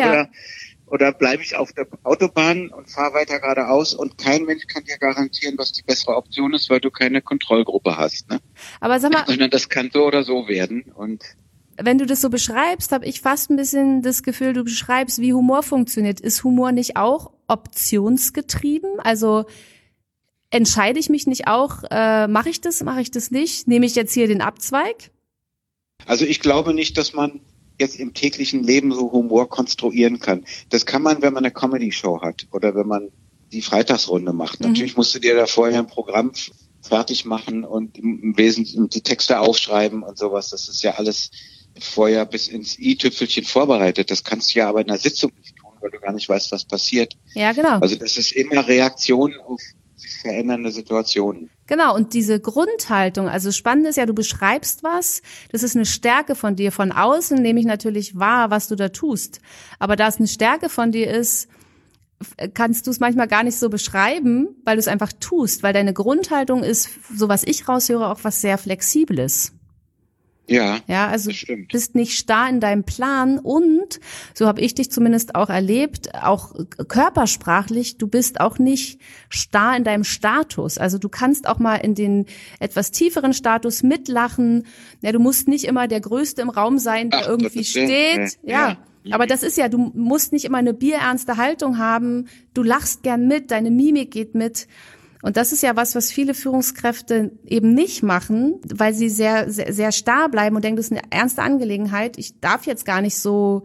[SPEAKER 3] oder bleibe ich auf der Autobahn und fahre weiter geradeaus und kein Mensch kann dir garantieren, was die bessere Option ist, weil du keine Kontrollgruppe hast. Ne?
[SPEAKER 1] Aber sag mal,
[SPEAKER 3] sondern das kann so oder so werden. Und
[SPEAKER 1] wenn du das so beschreibst, habe ich fast ein bisschen das Gefühl, du beschreibst, wie Humor funktioniert. Ist Humor nicht auch optionsgetrieben? Also entscheide ich mich nicht auch, mache ich das nicht? Nehme ich jetzt hier den Abzweig?
[SPEAKER 3] Also ich glaube nicht, dass man jetzt im täglichen Leben so Humor konstruieren kann. Das kann man, wenn man eine Comedy-Show hat oder wenn man die Freitagsrunde macht. Natürlich musst du dir da vorher ein Programm fertig machen und im Wesentlichen die Texte aufschreiben und sowas. Das ist ja alles vorher bis ins i-Tüpfelchen vorbereitet. Das kannst du ja aber in einer Sitzung nicht tun, weil du gar nicht weißt, was passiert.
[SPEAKER 1] Ja, genau.
[SPEAKER 3] Also das ist immer Reaktion auf sich verändernde Situationen.
[SPEAKER 1] Genau, und diese Grundhaltung, also spannend ist ja, du beschreibst was, das ist eine Stärke von dir. Von außen nehme ich natürlich wahr, was du da tust. Aber da es eine Stärke von dir ist, kannst du es manchmal gar nicht so beschreiben, weil du es einfach tust, weil deine Grundhaltung ist, so was ich raushöre, auch was sehr Flexibles.
[SPEAKER 3] Ja,
[SPEAKER 1] also
[SPEAKER 3] das stimmt.
[SPEAKER 1] Bist nicht starr in deinem Plan und, so habe ich dich zumindest auch erlebt, auch körpersprachlich, du bist auch nicht starr in deinem Status. Also du kannst auch mal in den etwas tieferen Status mitlachen. Ja, du musst nicht immer der Größte im Raum sein, der irgendwie steht. Ja. Aber das ist ja, du musst nicht immer eine bierernste Haltung haben. Du lachst gern mit, deine Mimik geht mit. Und das ist ja was viele Führungskräfte eben nicht machen, weil sie sehr, sehr, sehr starr bleiben und denken, das ist eine ernste Angelegenheit. Ich darf jetzt gar nicht so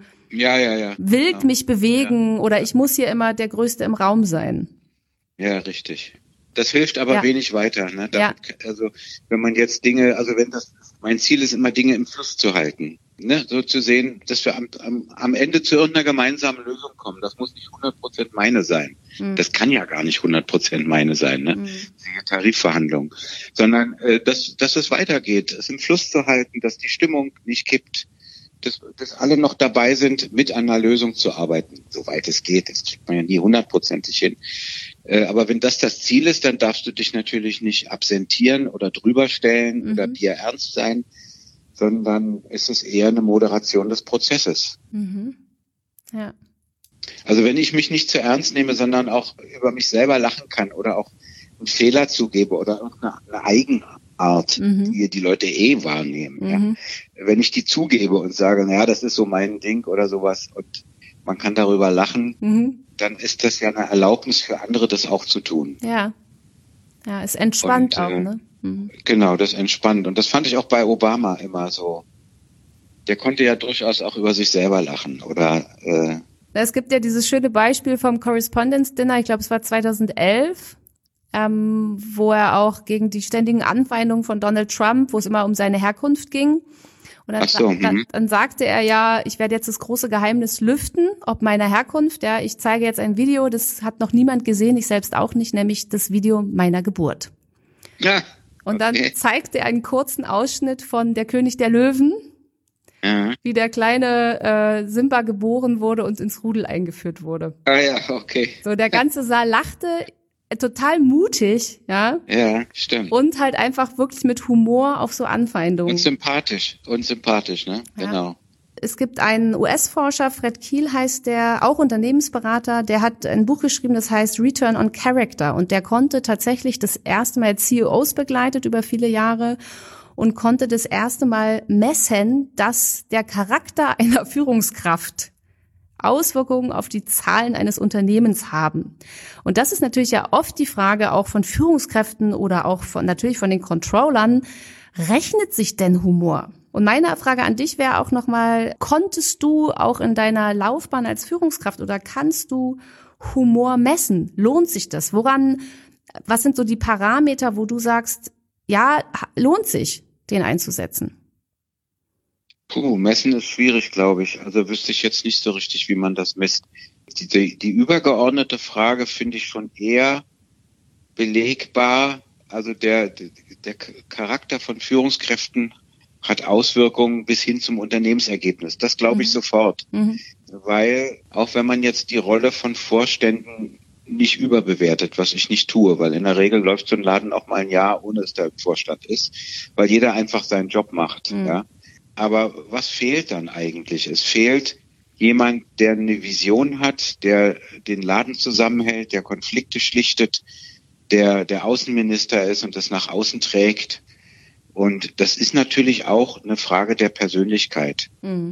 [SPEAKER 1] wild mich bewegen oder ich muss hier immer der Größte im Raum sein.
[SPEAKER 3] Ja, richtig. Das hilft aber wenig weiter. Ne? Also wenn man jetzt mein Ziel ist immer, Dinge im Fluss zu halten. Ne? So zu sehen, dass wir am Ende zu irgendeiner gemeinsamen Lösung kommen. Das muss nicht 100% meine sein. Das kann ja gar nicht 100% meine sein, ne? Siehe Tarifverhandlungen. Sondern, dass es weitergeht, es im Fluss zu halten, dass die Stimmung nicht kippt, dass alle noch dabei sind, mit an einer Lösung zu arbeiten, soweit es geht. Das kriegt man ja nie 100%ig hin. Aber wenn das Ziel ist, dann darfst du dich natürlich nicht absentieren oder drüberstellen oder bierernst sein, sondern ist es eher eine Moderation des Prozesses.
[SPEAKER 1] Ja.
[SPEAKER 3] Also wenn ich mich nicht zu ernst nehme, sondern auch über mich selber lachen kann oder auch einen Fehler zugebe oder eine Eigenart, die die Leute wahrnehmen. Ja. Wenn ich die zugebe und sage, naja, das ist so mein Ding oder sowas und man kann darüber lachen, dann ist das ja eine Erlaubnis für andere, das auch zu tun.
[SPEAKER 1] Ja, es entspannt auch, ne?
[SPEAKER 3] Genau, das entspannt. Und das fand ich auch bei Obama immer so. Der konnte ja durchaus auch über sich selber lachen oder
[SPEAKER 1] es gibt ja dieses schöne Beispiel vom Correspondence Dinner, ich glaube, es war 2011, wo er auch gegen die ständigen Anfeindungen von Donald Trump, wo es immer um seine Herkunft ging. Und dann sagte er ja, ich werde jetzt das große Geheimnis lüften, ob meiner Herkunft. Ja, ich zeige jetzt ein Video, das hat noch niemand gesehen, ich selbst auch nicht, nämlich das Video meiner Geburt.
[SPEAKER 3] Ja.
[SPEAKER 1] Und dann zeigte er einen kurzen Ausschnitt von Der König der Löwen, wie der kleine Simba geboren wurde und ins Rudel eingeführt wurde.
[SPEAKER 3] Ah ja, okay.
[SPEAKER 1] So, der ganze Saal lachte, total mutig, ja.
[SPEAKER 3] Ja, stimmt.
[SPEAKER 1] Und halt einfach wirklich mit Humor auf so Anfeindungen.
[SPEAKER 3] Und sympathisch, ne? Ja. Genau.
[SPEAKER 1] Es gibt einen US-Forscher, Fred Kiel heißt der, auch Unternehmensberater, der hat ein Buch geschrieben, das heißt Return on Character. Und der konnte tatsächlich das erste Mal CEOs begleitet über viele Jahre und konnte das erste Mal messen, dass der Charakter einer Führungskraft Auswirkungen auf die Zahlen eines Unternehmens haben. Und das ist natürlich ja oft die Frage auch von Führungskräften oder auch natürlich von den Controllern, rechnet sich denn Humor? Und meine Frage an dich wäre auch nochmal, konntest du auch in deiner Laufbahn als Führungskraft oder kannst du Humor messen? Lohnt sich das? Was sind so die Parameter, wo du sagst, ja, lohnt sich, den einzusetzen?
[SPEAKER 3] Messen ist schwierig, glaube ich. Also wüsste ich jetzt nicht so richtig, wie man das misst. Die übergeordnete Frage finde ich schon eher belegbar. Also der Charakter von Führungskräften hat Auswirkungen bis hin zum Unternehmensergebnis. Das glaube ich sofort. Weil auch wenn man jetzt die Rolle von Vorständen nicht überbewertet, was ich nicht tue, weil in der Regel läuft so ein Laden auch mal ein Jahr, ohne dass der Vorstand ist, weil jeder einfach seinen Job macht. Ja. Aber was fehlt dann eigentlich? Es fehlt jemand, der eine Vision hat, der den Laden zusammenhält, der Konflikte schlichtet, der Außenminister ist und das nach außen trägt. Und das ist natürlich auch eine Frage der Persönlichkeit.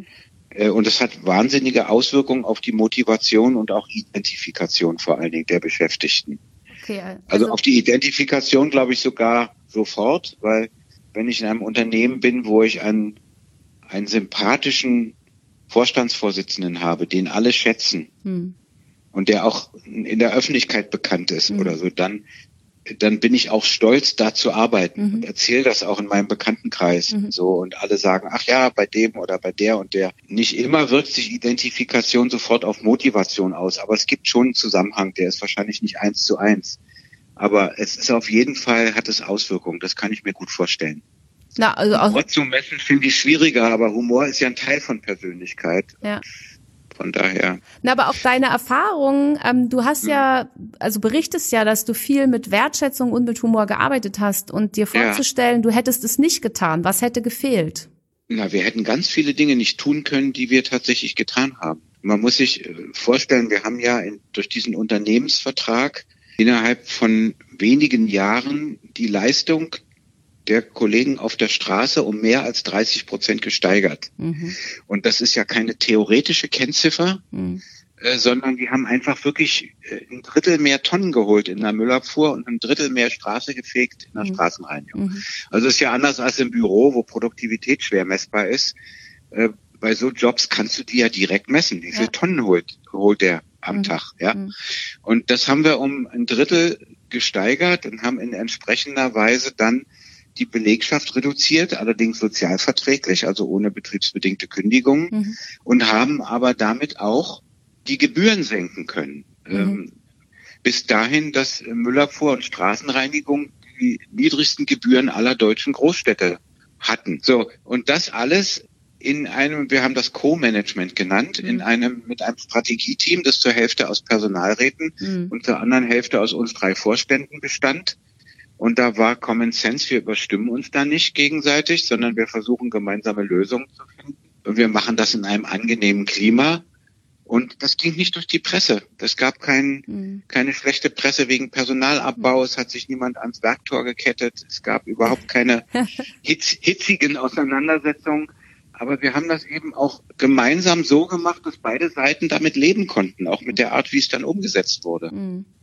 [SPEAKER 3] Und es hat wahnsinnige Auswirkungen auf die Motivation und auch Identifikation vor allen Dingen der Beschäftigten. Okay, also auf die Identifikation glaube ich sogar sofort, weil wenn ich in einem Unternehmen bin, wo ich einen sympathischen Vorstandsvorsitzenden habe, den alle schätzen und der auch in der Öffentlichkeit bekannt ist oder so, dann bin ich auch stolz, da zu arbeiten und erzähle das auch in meinem Bekanntenkreis so und alle sagen, ach ja, bei dem oder bei der und der. Nicht immer wirkt sich Identifikation sofort auf Motivation aus, aber es gibt schon einen Zusammenhang, der ist wahrscheinlich nicht 1:1. Aber es ist auf jeden Fall, hat es Auswirkungen, das kann ich mir gut vorstellen. Humor zu messen finde ich schwieriger, aber Humor ist ja ein Teil von Persönlichkeit. Ja. Von daher.
[SPEAKER 1] Aber auch deine Erfahrungen, du hast berichtest ja, dass du viel mit Wertschätzung und mit Humor gearbeitet hast und dir vorzustellen, du hättest es nicht getan. Was hätte gefehlt?
[SPEAKER 3] Wir hätten ganz viele Dinge nicht tun können, die wir tatsächlich getan haben. Man muss sich vorstellen, wir haben ja durch diesen Unternehmensvertrag innerhalb von wenigen Jahren die Leistung der Kollegen auf der Straße um mehr als 30% gesteigert. Und das ist ja keine theoretische Kennziffer, sondern die haben einfach wirklich ein Drittel mehr Tonnen geholt in der Müllabfuhr und ein Drittel mehr Straße gefegt in der Straßenreinigung. Also ist ja anders als im Büro, wo Produktivität schwer messbar ist. Bei so Jobs kannst du die ja direkt messen. Wie viele Tonnen holt der am Tag? Ja. Und das haben wir um ein Drittel gesteigert und haben in entsprechender Weise dann die Belegschaft reduziert, allerdings sozialverträglich, also ohne betriebsbedingte Kündigungen, und haben aber damit auch die Gebühren senken können. Bis dahin, dass Müllabfuhr und Straßenreinigung die niedrigsten Gebühren aller deutschen Großstädte hatten. So, und das alles wir haben das Co-Management genannt, mit einem Strategieteam, das zur Hälfte aus Personalräten und zur anderen Hälfte aus uns 3 Vorständen bestand. Und da war Common Sense, wir überstimmen uns da nicht gegenseitig, sondern wir versuchen gemeinsame Lösungen zu finden. Und wir machen das in einem angenehmen Klima. Und das ging nicht durch die Presse. Es gab keine schlechte Presse wegen Personalabbau. Es hat sich niemand ans Werktor gekettet. Es gab überhaupt keine hitzigen Auseinandersetzungen. Aber wir haben das eben auch gemeinsam so gemacht, dass beide Seiten damit leben konnten, auch mit der Art, wie es dann umgesetzt wurde.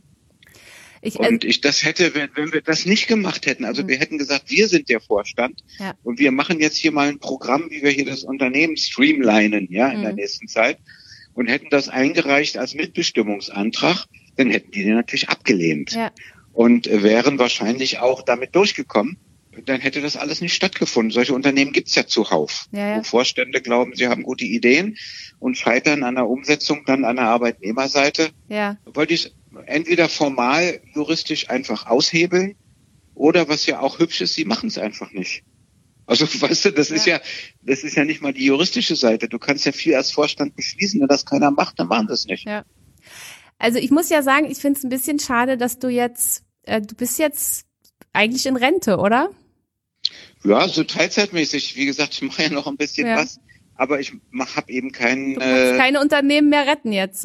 [SPEAKER 3] Wenn wir das nicht gemacht hätten, also wir hätten gesagt, wir sind der Vorstand und wir machen jetzt hier mal ein Programm, wie wir hier das Unternehmen streamlinen, in der nächsten Zeit und hätten das eingereicht als Mitbestimmungsantrag, dann hätten die den natürlich abgelehnt und wären wahrscheinlich auch damit durchgekommen. Dann hätte das alles nicht stattgefunden. Solche Unternehmen gibt's ja zuhauf, wo Vorstände glauben, sie haben gute Ideen und scheitern an der Umsetzung dann an der Arbeitnehmerseite. Weil die es entweder formal juristisch einfach aushebeln oder was ja auch hübsch ist, sie machen es einfach nicht. Also weißt du, das ist ja nicht mal die juristische Seite. Du kannst ja viel als Vorstand beschließen, wenn das keiner macht, dann machen das nicht.
[SPEAKER 1] Ja. Also ich muss ja sagen, ich finde es ein bisschen schade, dass du bist jetzt eigentlich in Rente, oder?
[SPEAKER 3] Ja, so teilzeitmäßig. Wie gesagt, ich mache ja noch ein bisschen was, aber ich habe eben
[SPEAKER 1] Du kannst keine Unternehmen mehr retten jetzt.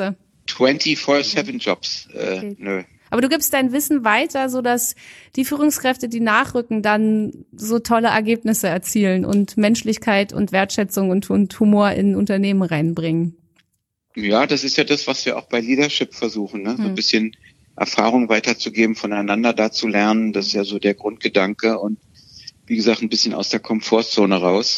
[SPEAKER 3] 24/7 Jobs.
[SPEAKER 1] Okay.
[SPEAKER 3] Nö.
[SPEAKER 1] Aber du gibst dein Wissen weiter, sodass die Führungskräfte, die nachrücken, dann so tolle Ergebnisse erzielen und Menschlichkeit und Wertschätzung und Humor in Unternehmen reinbringen.
[SPEAKER 3] Ja, das ist ja das, was wir auch bei Leadership versuchen, ne? So ein bisschen Erfahrung weiterzugeben, voneinander da zu lernen. Das ist ja so der Grundgedanke und wie gesagt, ein bisschen aus der Komfortzone raus.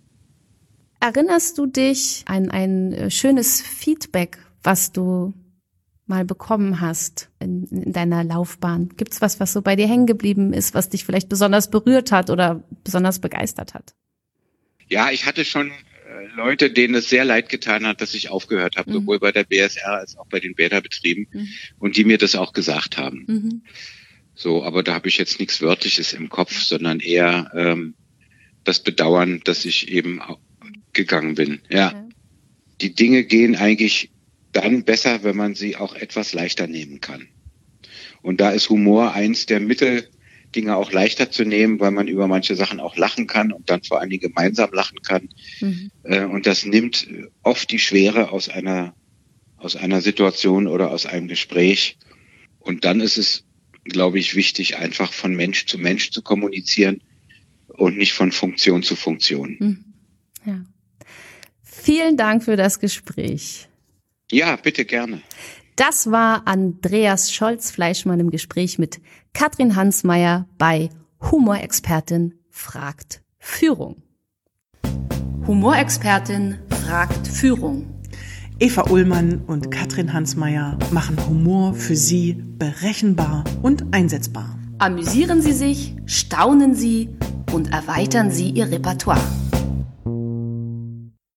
[SPEAKER 1] Erinnerst du dich an ein schönes Feedback, was du mal bekommen hast in deiner Laufbahn? Gibt's was so bei dir hängen geblieben ist, was dich vielleicht besonders berührt hat oder besonders begeistert hat?
[SPEAKER 3] Ja, ich hatte schon Leute, denen es sehr leid getan hat, dass ich aufgehört habe, sowohl bei der BSR als auch bei den Bäderbetrieben und die mir das auch gesagt haben. So, aber da habe ich jetzt nichts Wörtliches im Kopf, sondern eher das Bedauern, dass ich eben gegangen bin. Ja. Die Dinge gehen eigentlich dann besser, wenn man sie auch etwas leichter nehmen kann. Und da ist Humor eins der Mittel, Dinge auch leichter zu nehmen, weil man über manche Sachen auch lachen kann und dann vor allen Dingen gemeinsam lachen kann. Und das nimmt oft die Schwere aus einer Situation oder aus einem Gespräch. Und dann ist es, glaube ich, wichtig, einfach von Mensch zu kommunizieren und nicht von Funktion zu Funktion.
[SPEAKER 1] Ja. Vielen Dank für das Gespräch.
[SPEAKER 3] Ja, bitte gerne.
[SPEAKER 1] Das war Andreas Scholz-Fleischmann im Gespräch mit Katrin Hansmeier bei Humorexpertin fragt Führung. Humorexpertin fragt Führung.
[SPEAKER 2] Eva Ullmann und Katrin Hansmeier machen Humor für Sie berechenbar und einsetzbar.
[SPEAKER 1] Amüsieren Sie sich, staunen Sie und erweitern Sie Ihr Repertoire.